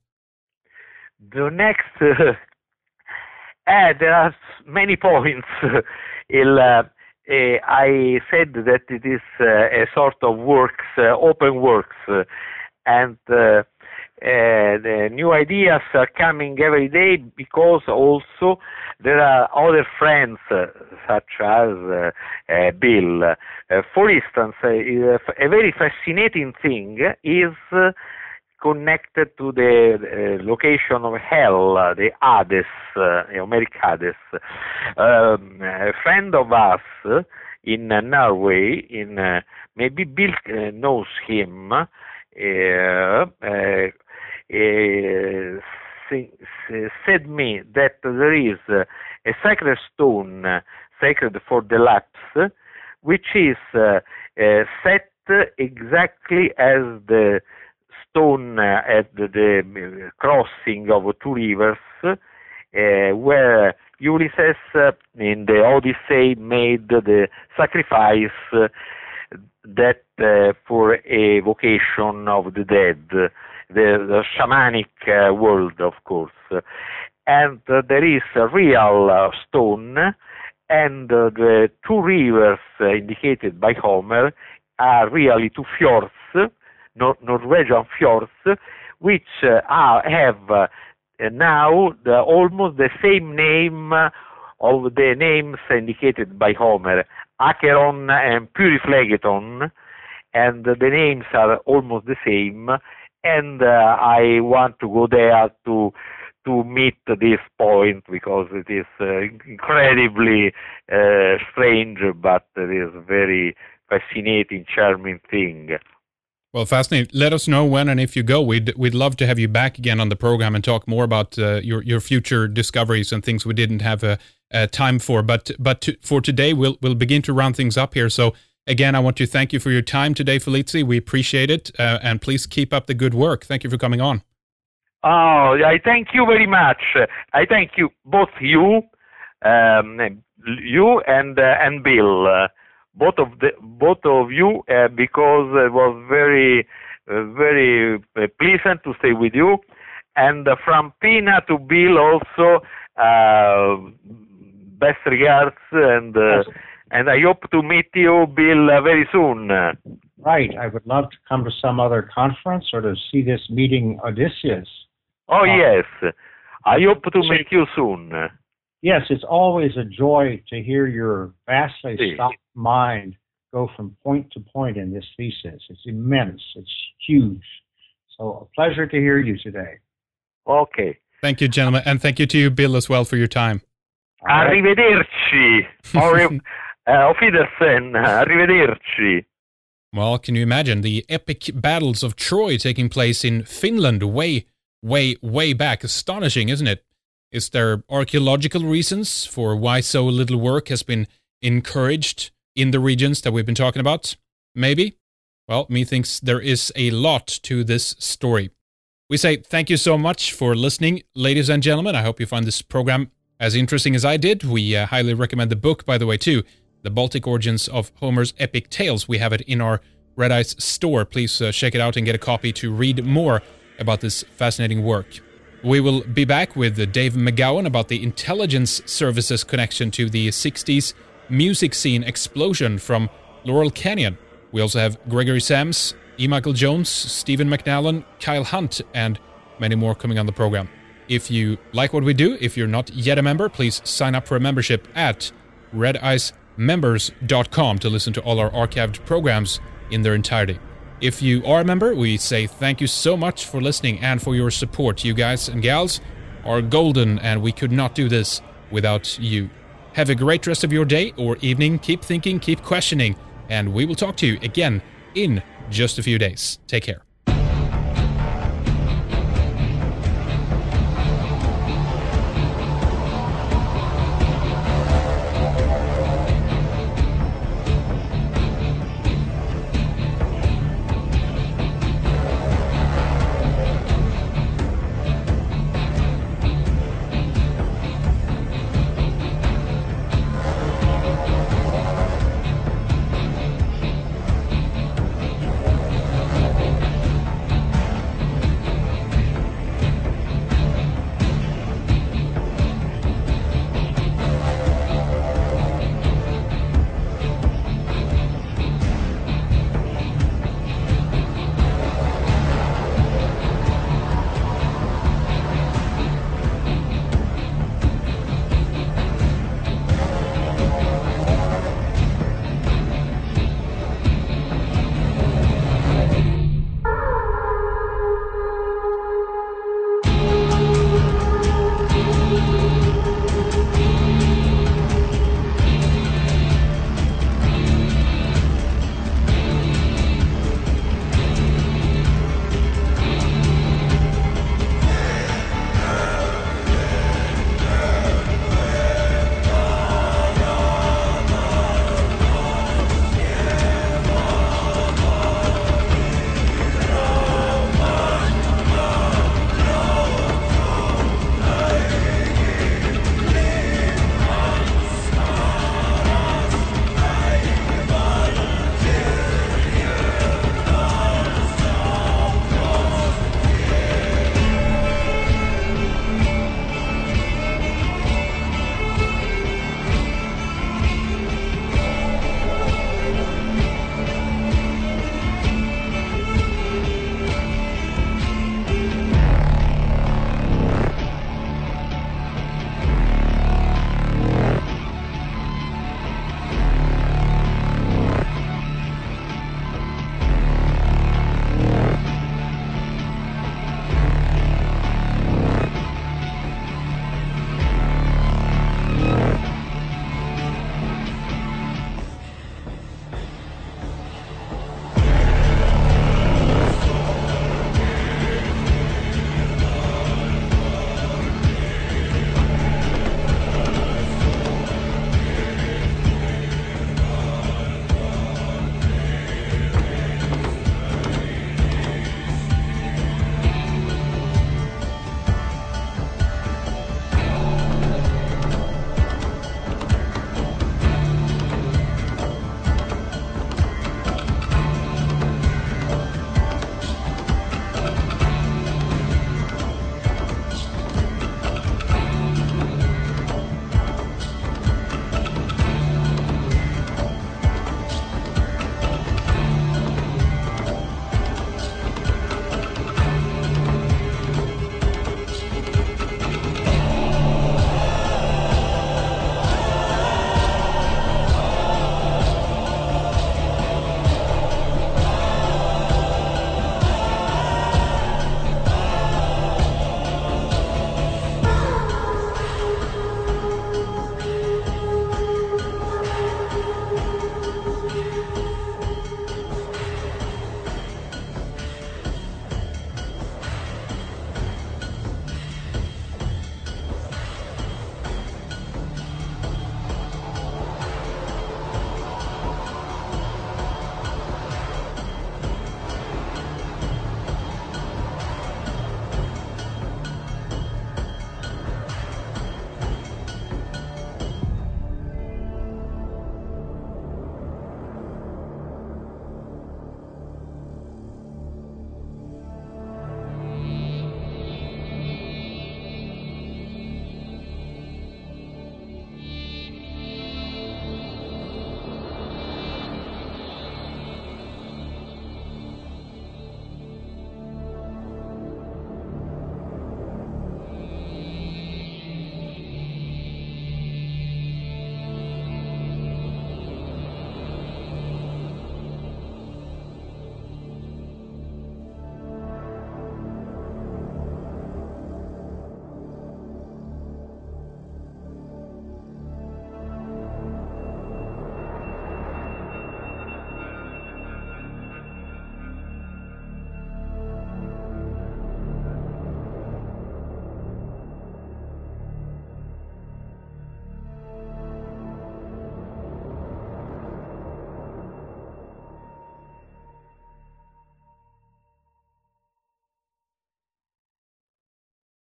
The next, uh, uh, there are many points. Il, uh, uh, I said that it is uh, a sort of works, uh, open works, uh, and uh, Uh, the new ideas are coming every day because also there are other friends uh, such as uh, uh, Bill. Uh, for instance, uh, a very fascinating thing is uh, connected to the uh, location of hell, uh, the Hades, uh, Homeric Hades. Um, a friend of us uh, in uh, Norway, in uh, maybe Bill uh, knows him. Uh, uh, Uh, said me that there is uh, a sacred stone, uh, sacred for the lapse, which is uh, uh, set exactly as the stone uh, at the, the crossing of two rivers, uh, where Ulysses uh, in the Odyssey made the sacrifice uh, that uh, for a vocation of the dead. The, the shamanic uh, world, of course. And uh, there is a real uh, stone, and uh, the two rivers uh, indicated by Homer are really two fjords, Nor- Norwegian fjords, which uh, are, have uh, now the, almost the same name of the names indicated by Homer, Acheron and Pyriflegeton, and uh, the names are almost the same. And uh, I want to go there to to meet this point because it is uh, incredibly uh, strange, but it is a very fascinating, charming thing. Well, fascinating. Let us know when and if you go. We'd we'd love to have you back again on the program and talk more about uh, your your future discoveries and things we didn't have a, a time for. But but to, for today, we'll we'll begin to round things up here. So. Again, I want to thank you for your time today, Felici. We appreciate it, uh, and please keep up the good work. Thank you for coming on. Oh, I thank you very much. I thank you, both you, um, you and uh, and Bill, uh, both of the both of you, uh, because it was very uh, very uh, pleasant to stay with you, and uh, from Pina to Bill also, uh, best regards and. Uh, And I hope to meet you, Bill, uh, very soon. Right. I would love to come to some other conference or to see this meeting Odysseus. Oh, uh, yes. I hope to meet you soon. Yes, it's always a joy to hear your vastly sí. stocked mind go from point to point in this thesis. It's immense. It's huge. So a pleasure to hear you today. Okay. Thank you, gentlemen. And thank you to you, Bill, as well, for your time. Right. Arrivederci. Uh, auf Wiedersehen. Arrivederci. Well, can you imagine the epic battles of Troy taking place in Finland way, way, way back? Astonishing, isn't it? Is there archaeological reasons for why so little work has been encouraged in the regions that we've been talking about? Maybe? Well, methinks there is a lot to this story. We say thank you so much for listening, ladies and gentlemen. I hope you find this program as interesting as I did. We uh, highly recommend the book, by the way, too. The Baltic Origins of Homer's Epic Tales. We have it in our Red Ice store. Please uh, check it out and get a copy to read more about this fascinating work. We will be back with uh, Dave McGowan about the intelligence services connection to the sixties music scene explosion from Laurel Canyon. We also have Gregory Sams, E. Michael Jones, Stephen McNallen, Kyle Hunt, and many more coming on the program. If you like what we do, if you're not yet a member, please sign up for a membership at red ice members dot com to listen to all our archived programs in their entirety. If you are a member, we say thank you so much for listening and for your support. You guys and gals are golden, and we could not do this without you. Have a great rest of your day or evening. Keep thinking, keep questioning, and we will talk to you again in just a few days. Take care.